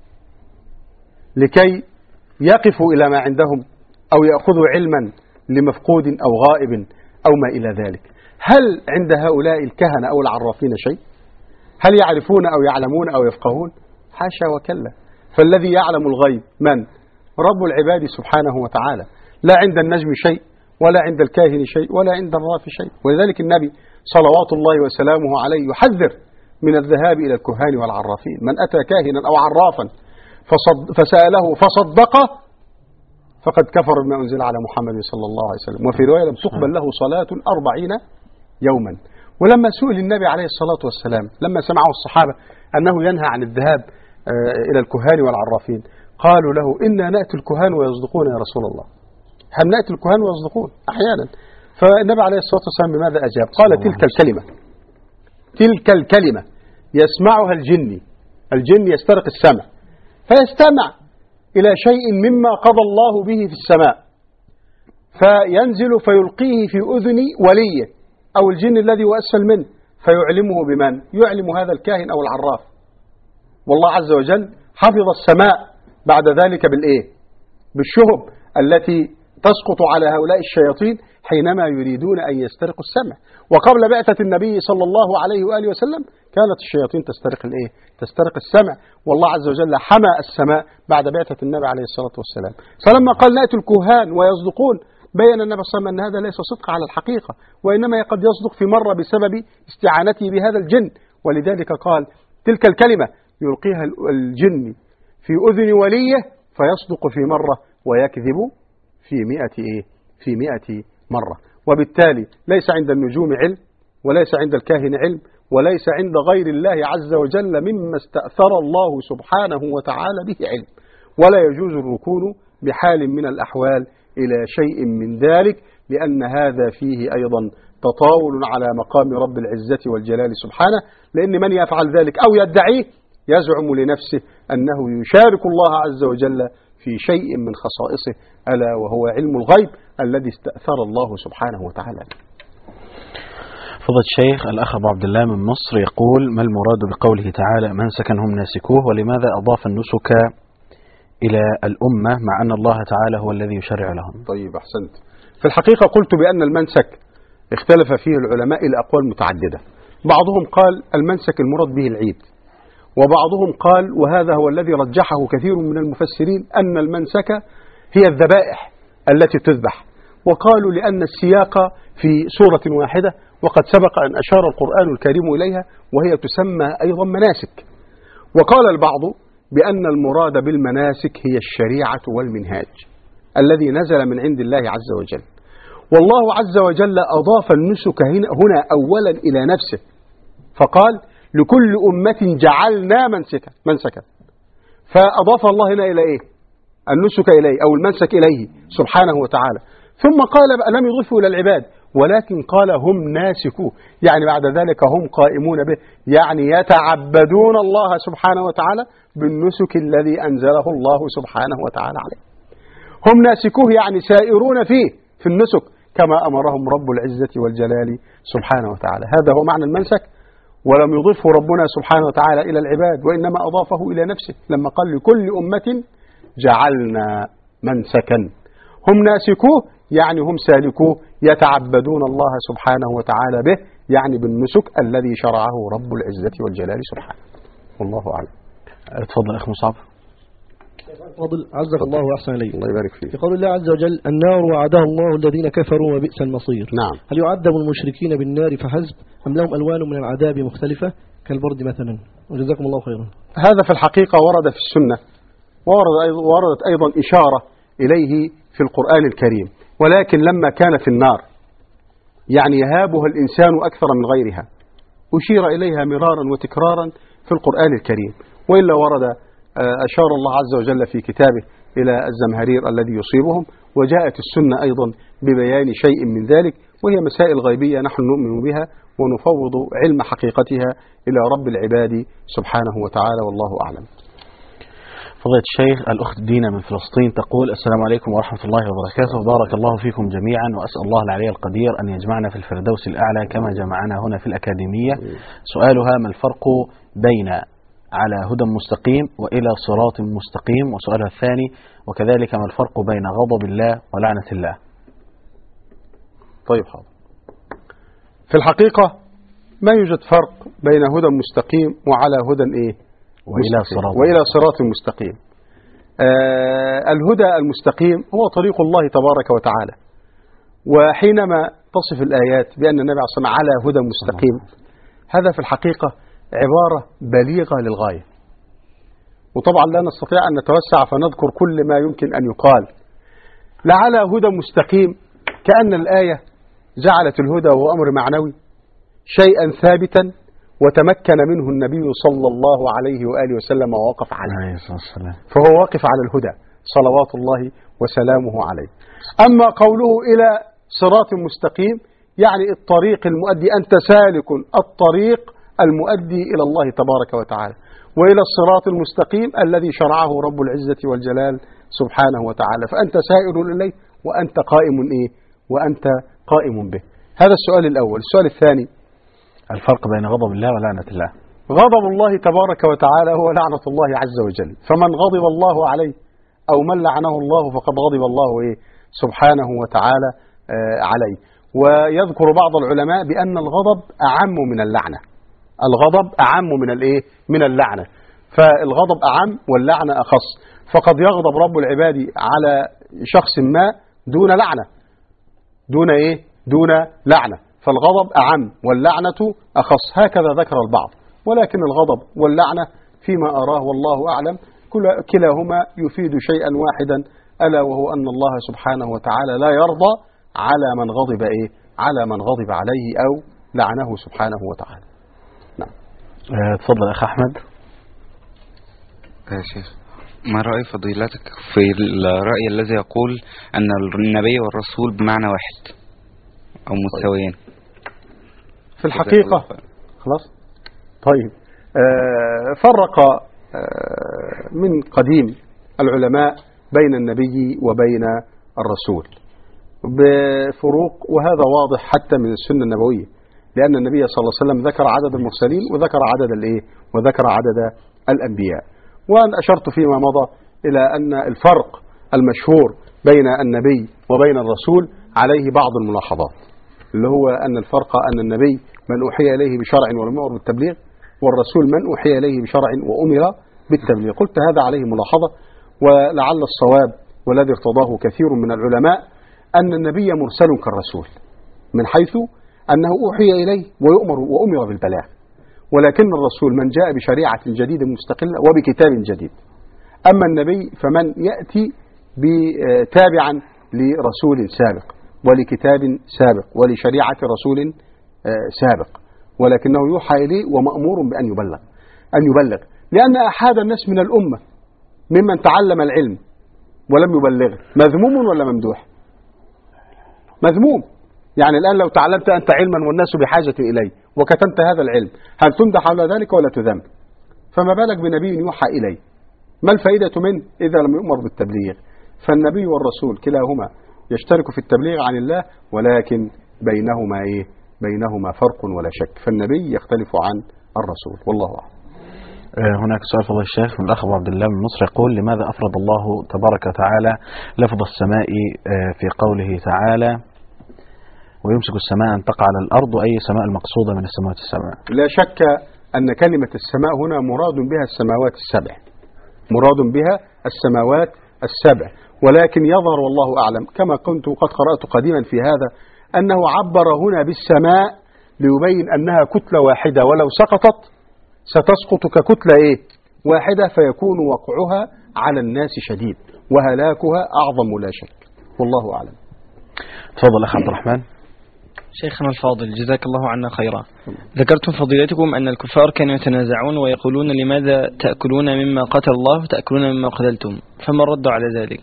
لكي يقفوا إلى ما عندهم أو يأخذوا علما لمفقود أو غائب أو ما إلى ذلك، هل عند هؤلاء الكهنة أو العرافين شيء؟ هل يعرفون أو يعلمون أو يفقهون؟ حاشا وكلا. فالذي يعلم الغيب من؟ رب العباد سبحانه وتعالى. لا عند النجم شيء ولا عند الكاهن شيء ولا عند الراف شيء. ولذلك النبي صلوات الله وسلامه عليه يحذر من الذهاب إلى الكهان والعرافين. من أتى كاهنا أو عرافا فسأله فصدقه فقد كفر بما أنزل على محمد صلى الله عليه وسلم. وفي رواية لم تقبل له صلاة 40 يوما. ولما سئل النبي عليه الصلاة والسلام لما سمعه الصحابة أنه ينهى عن الذهاب إلى الكهان والعرافين، قالوا له إنا نأتي الكهان ويصدقون يا رسول الله. هل نأتي الكهان ويصدقون أحيانا؟ فالنبي عليه الصلاة والسلام بماذا أجاب؟ قال تلك الكلمة يسمعها الجن يسترق السمع فيستمع إلى شيء مما قضى الله به في السماء فينزل فيلقيه في أذن وليه أو الجن الذي هو أسفل منه فيعلمه بمن؟ يعلم هذا الكاهن أو العراف. والله عز وجل حفظ السماء بعد ذلك بالإيه؟ بالشهب التي تسقط على هؤلاء الشياطين حينما يريدون أن يسترقوا السمع. وقبل بعثة النبي صلى الله عليه وآله وسلم كانت الشياطين تسترق السمع، والله عز وجل حمى السماء بعد بعثة النبي عليه الصلاة والسلام. فلما قال نأتي الكهان ويصدقون بين النبي صلى الله عليه وسلم أن هذا ليس صدق على الحقيقة، وإنما قد يصدق في مرة بسبب استعانته بهذا الجن. ولذلك قال تلك الكلمة يلقيها الجن في أذن وليه فيصدق في مرة ويكذب في 100 مرة. وبالتالي ليس عند النجوم علم، وليس عند الكاهن علم، وليس عند غير الله عز وجل مما استأثر الله سبحانه وتعالى به علم، ولا يجوز الركون بحال من الأحوال إلى شيء من ذلك، لأن هذا فيه أيضا تطاول على مقام رب العزة والجلال سبحانه. لأن من يفعل ذلك أو يدعيه يزعم لنفسه أنه يشارك الله عز وجل في شيء من خصائصه، ألا وهو علم الغيب الذي استأثر الله سبحانه وتعالى. فضل الشيخ الأخ أبو عبد الله من مصر يقول: ما المراد بقوله تعالى منسكا هم ناسكوه، ولماذا أضاف النسك إلى الأمة مع أن الله تعالى هو الذي يشرع لهم؟ طيب أحسنت. في الحقيقة قلت بأن المنسك اختلف فيه العلماء إلى أقوال متعددة. بعضهم قال المنسك المراد به العيد، وبعضهم قال وهذا هو الذي رجحه كثير من المفسرين أن المنسك هي الذبائح التي تذبح، وقالوا لأن السياق في سورة واحدة وقد سبق أن أشار القرآن الكريم إليها وهي تسمى أيضا مناسك. وقال البعض بأن المراد بالمناسك هي الشريعة والمنهاج الذي نزل من عند الله عز وجل. والله عز وجل أضاف النسك هنا أولا إلى نفسه، فقال لكل أمة جعلنا منسكا، فأضاف الله هنا إلى إيه؟ النسك إليه أو المنسك إليه سبحانه وتعالى. ثم قال لم يضيفه إلى العباد، ولكن قال هم ناسكوه، يعني بعد ذلك هم قائمون به، يعني يتعبدون الله سبحانه وتعالى بالنسك الذي أنزله الله سبحانه وتعالى عليه. هم ناسكوه يعني سائرون فيه في النسك كما أمرهم رب العزة والجلال سبحانه وتعالى. هذا هو معنى المنسك، ولم يضفه ربنا سبحانه وتعالى إلى العباد، وإنما أضافه إلى نفسه لما قال لكل أمة جعلنا منسكا. هم ناسكوه يعني هم سالكوه، يتعبدون الله سبحانه وتعالى به، يعني بالنسك الذي شرعه رب العزة والجلال سبحانه. والله أعلم. تفضل أخ مصعب. فضل عزك الله وأحسن إليك. الله يبارك فيك. في قول الله عز وجل النار وعدها الله الذين كفروا وبئس المصير. نعم. هل يعذب المشركين بالنار فحسب أم لهم ألوان من العذاب مختلفة كالبرد مثلا؟ وجزاكم الله خيرا. هذا في الحقيقة ورد في السنة، ووردت أيضا إشارة إليه في القرآن الكريم، ولكن لما كان في النار يعني يهابها الإنسان أكثر من غيرها أشير إليها مرارا وتكرارا في القرآن الكريم. وإلا ورد أشار الله عز وجل في كتابه إلى الزمهرير الذي يصيبهم، وجاءت السنة أيضا ببيان شيء من ذلك، وهي مسائل غيبية نحن نؤمن بها ونفوض علم حقيقتها إلى رب العباد سبحانه وتعالى، والله أعلم. فضيلة الشيخ الأخت دينا من فلسطين تقول: السلام عليكم ورحمة الله وبركاته، بارك الله فيكم جميعا، وأسأل الله العلي القدير أن يجمعنا في الفردوس الأعلى كما جمعنا هنا في الأكاديمية. سؤالها: ما الفرق بين على هدى مستقيم وإلى صراط مستقيم؟ وسؤالها الثاني: وكذلك ما الفرق بين غضب الله ولعنة الله؟ طيب حاضر. في الحقيقة ما يوجد فرق بين هدى مستقيم وعلى هدى وإلى صراط مستقيم. الهدى المستقيم هو طريق الله تبارك وتعالى، وحينما تصف الآيات بأن النبي عليه الصلاة والسلام على هدى مستقيم، هذا في الحقيقة عبارة بليغة للغاية، وطبعا لا نستطيع أن نتوسع فنذكر كل ما يمكن أن يقال. لعلى هدى مستقيم كأن الآية جعلت الهدى وهو أمر معنوي شيئا ثابتا وتمكن منه النبي صلى الله عليه وآله وسلم ووقف عليه، فهو واقف على الهدى صلوات الله وسلامه عليه. أما قوله إلى صراط مستقيم يعني الطريق المؤدي، أنت سالك الطريق المؤدي إلى الله تبارك وتعالى، وإلى الصراط المستقيم الذي شرعه رب العزة والجلال سبحانه وتعالى، فأنت سائر إليه وأنت قائم به. هذا السؤال الأول. السؤال الثاني: الفرق بين غضب الله ولعنة الله. غضب الله تبارك وتعالى هو لعنة الله عز وجل، فمن غضب الله عليه أو من لعنه الله فقد غضب الله سبحانه وتعالى عليه. ويذكر بعض العلماء بأن الغضب أعم من اللعنة. الغضب أعم من الإيه؟ من اللعنة. فالغضب أعم واللعنة أخص. فقد يغضب رب العباد على شخص ما دون لعنة، دون إيه؟ دون لعنة. فالغضب أعم واللعنة أخص، هكذا ذكر البعض. ولكن الغضب واللعنة فيما أراه والله أعلم كلاهما يفيد شيئا واحدا، ألا وهو أن الله سبحانه وتعالى لا يرضى على من غضب إيه؟ على من غضب عليه أو لعنه سبحانه وتعالى. نعم. تفضل أخ أحمد. يا شيخ، ما رأي فضيلتك في الرأي الذي يقول أن النبي والرسول بمعنى واحد أو مستويين؟ في الحقيقة خلاص. طيب، فرق من قديم العلماء بين النبي وبين الرسول بفروق، وهذا واضح حتى من السنة النبوية، لأن النبي صلى الله عليه وسلم ذكر عدد المرسلين وذكر عدد الإيه؟ وذكر عدد الأنبياء. وأنا أشرت فيما مضى إلى أن الفرق المشهور بين النبي وبين الرسول عليه بعض الملاحظات، اللي هو أن الفرق أن النبي من أوحي إليه بشرع ولم يؤمر بالتبليغ، والرسول من أوحي إليه بشرع وأمر بالتبليغ. قلت هذا عليه ملاحظة، ولعل الصواب والذي ارتضاه كثير من العلماء أن النبي مرسل كالرسول، من حيث أنه أوحي إليه وأمر بالبلاغ، ولكن الرسول من جاء بشريعة جديدة مستقلة وبكتاب جديد. أما النبي فمن يأتي تابعا لرسول سابق ولكتاب سابق ولشريعة رسول سابق، ولكنه يوحى إليه ومأمور بأن يبلغ، لأن أحد الناس من الأمة ممن تعلم العلم ولم يبلغه مذموم ولا ممدوح؟ مذموم. يعني الآن لو تعلمت أنت علما والناس بحاجة إليه وكتمت هذا العلم، هل تمدح على ذلك ولا تذم؟ فما بالك بنبي يوحى إليه؟ ما الفائدة منه إذا لم يؤمر بالتبليغ؟ فالنبي والرسول كلاهما يشترك في التبليغ عن الله، ولكن بينهما فرق ولا شك، فالنبي يختلف عن الرسول، والله أعلم. هناك سؤال فضل الشيخ من الأخ أبو عبد الله من مصر، يقول: لماذا أفرض الله تبارك وتعالى لفظ السماء في قوله تعالى: ويمسك السماء أن تقع على الأرض، أي سماء المقصودة من السماوات السبع؟ لا شك أن كلمة السماء هنا مراد بها السماوات السبع، مراد بها السماوات السبع، ولكن يظهر والله أعلم كما كنت قد قرأت قديما في هذا أنه عبر هنا بالسماء ليبين أنها كتلة واحدة، ولو سقطت ستسقط ككتلة واحدة، فيكون وقعها على الناس شديد وهلاكها أعظم لا شك، والله أعلم. تفضل أخ عبد الرحمن. شيخنا الفاضل جزاك الله عنا خيرا، ذكرتم فضيلتكم أن الكفار كانوا يتنازعون ويقولون: لماذا تأكلون مما قتل الله وتأكلون مما قتلتم؟ فما الرد على ذلك؟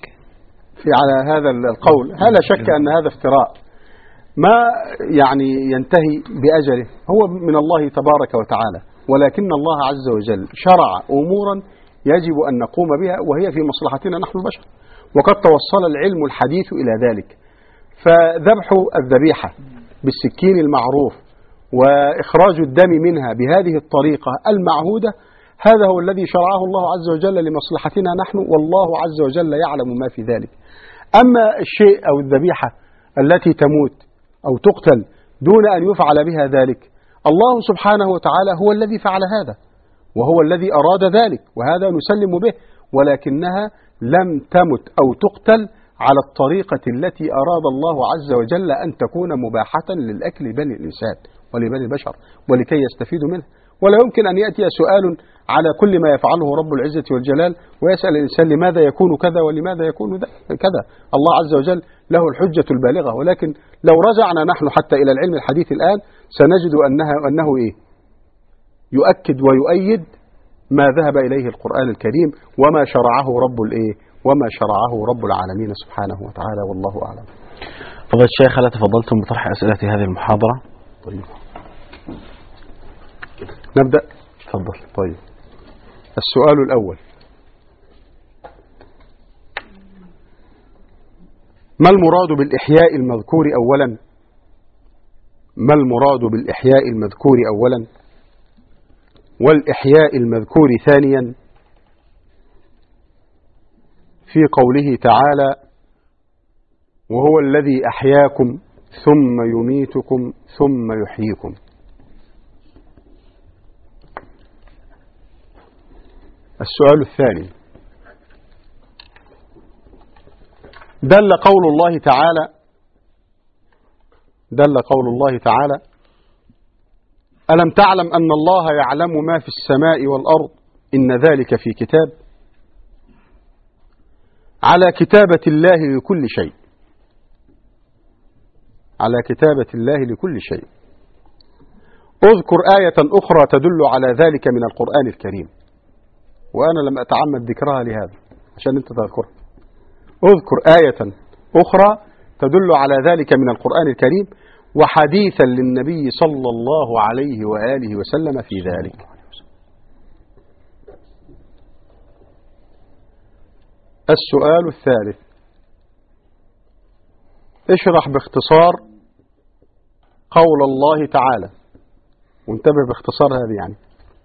على هذا القول، هل شك أن هذا افتراء ما يعني ينتهي بأجله، هو من الله تبارك وتعالى، ولكن الله عز وجل شرع أمورا يجب أن نقوم بها وهي في مصلحتنا نحن البشر، وقد توصل العلم الحديث إلى ذلك. فذبح الذبيحة بالسكين المعروف وإخراج الدم منها بهذه الطريقة المعهودة، هذا هو الذي شرعه الله عز وجل لمصلحتنا نحن، والله عز وجل يعلم ما في ذلك. أما الشيء أو الذبيحة التي تموت أو تقتل دون أن يفعل بها ذلك، الله سبحانه وتعالى هو الذي فعل هذا وهو الذي أراد ذلك، وهذا نسلم به، ولكنها لم تمت أو تقتل على الطريقة التي أراد الله عز وجل أن تكون مباحة للأكل بني الإنسان ولبني البشر ولكي يستفيدوا منه. ولا يمكن أن يأتي سؤال على كل ما يفعله رب العزة والجلال ويسأل الإنسان لماذا يكون كذا ولماذا يكون كذا. الله عز وجل له الحجة البالغة، ولكن لو رجعنا نحن حتى إلى العلم الحديث الآن سنجد أنه يؤكد ويؤيد ما ذهب إليه القرآن الكريم وما شرعه رب العالمين سبحانه وتعالى، والله أعلم. فضيلة الشيخ، هل تفضلتم بطرح أسئلة هذه المحاضرة؟ طيب نبدأ. تفضل. طيب، السؤال الأول: ما المراد بالإحياء المذكور أولا؟ ما المراد بالإحياء المذكور أولا والإحياء المذكور ثانيا في قوله تعالى: وهو الذي أحياكم ثم يميتكم ثم يحييكم. السؤال الثاني: دل قول الله تعالى ألم تعلم أن الله يعلم ما في السماء والأرض إن ذلك في كتاب، على كتابة الله لكل شيء، على كتابة الله لكل شيء. اذكر آية أخرى تدل على ذلك من القرآن الكريم، وأنا لم أتعمد ذكرها لهذا عشان أنت تذكرها. اذكر آية أخرى تدل على ذلك من القرآن الكريم وحديثا للنبي صلى الله عليه وآله وسلم في ذلك. السؤال الثالث: اشرح باختصار قول الله تعالى، وانتبه باختصار هذه يعني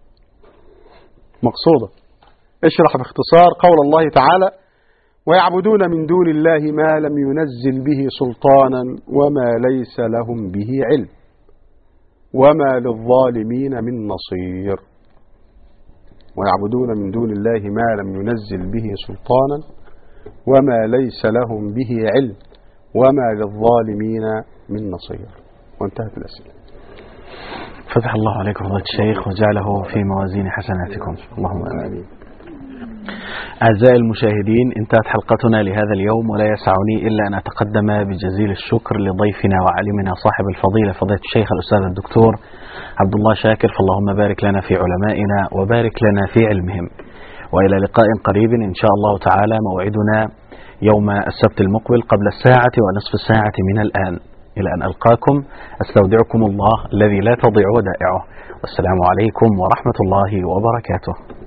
مقصودة. اشرح باختصار قول الله تعالى: ويعبدون من دون الله ما لم ينزل به سلطانا وما ليس لهم به علم وما للظالمين من نصير. ويعبدون من دون الله ما لم ينزل به سلطانا وما ليس لهم به علم وما للظالمين من نصير. وانتهت الأسئلة. فتح الله عليكم فضيلة الشيخ وجعله في موازين حسناتكم، اللهم آمين. أعزائي المشاهدين، انتهت حلقتنا لهذا اليوم، ولا يسعني إلا أن أتقدم بجزيل الشكر لضيفنا وعالمنا صاحب الفضيلة فضيلة الشيخ الأستاذ الدكتور عبد الله شاكر، فاللهم بارك لنا في علمائنا وبارك لنا في علمهم. وإلى لقاء قريب إن شاء الله تعالى. موعدنا يوم السبت المقبل قبل الساعة ونصف الساعة من الآن. إلى أن ألقاكم أستودعكم الله الذي لا تضيع ودائعه، والسلام عليكم ورحمة الله وبركاته.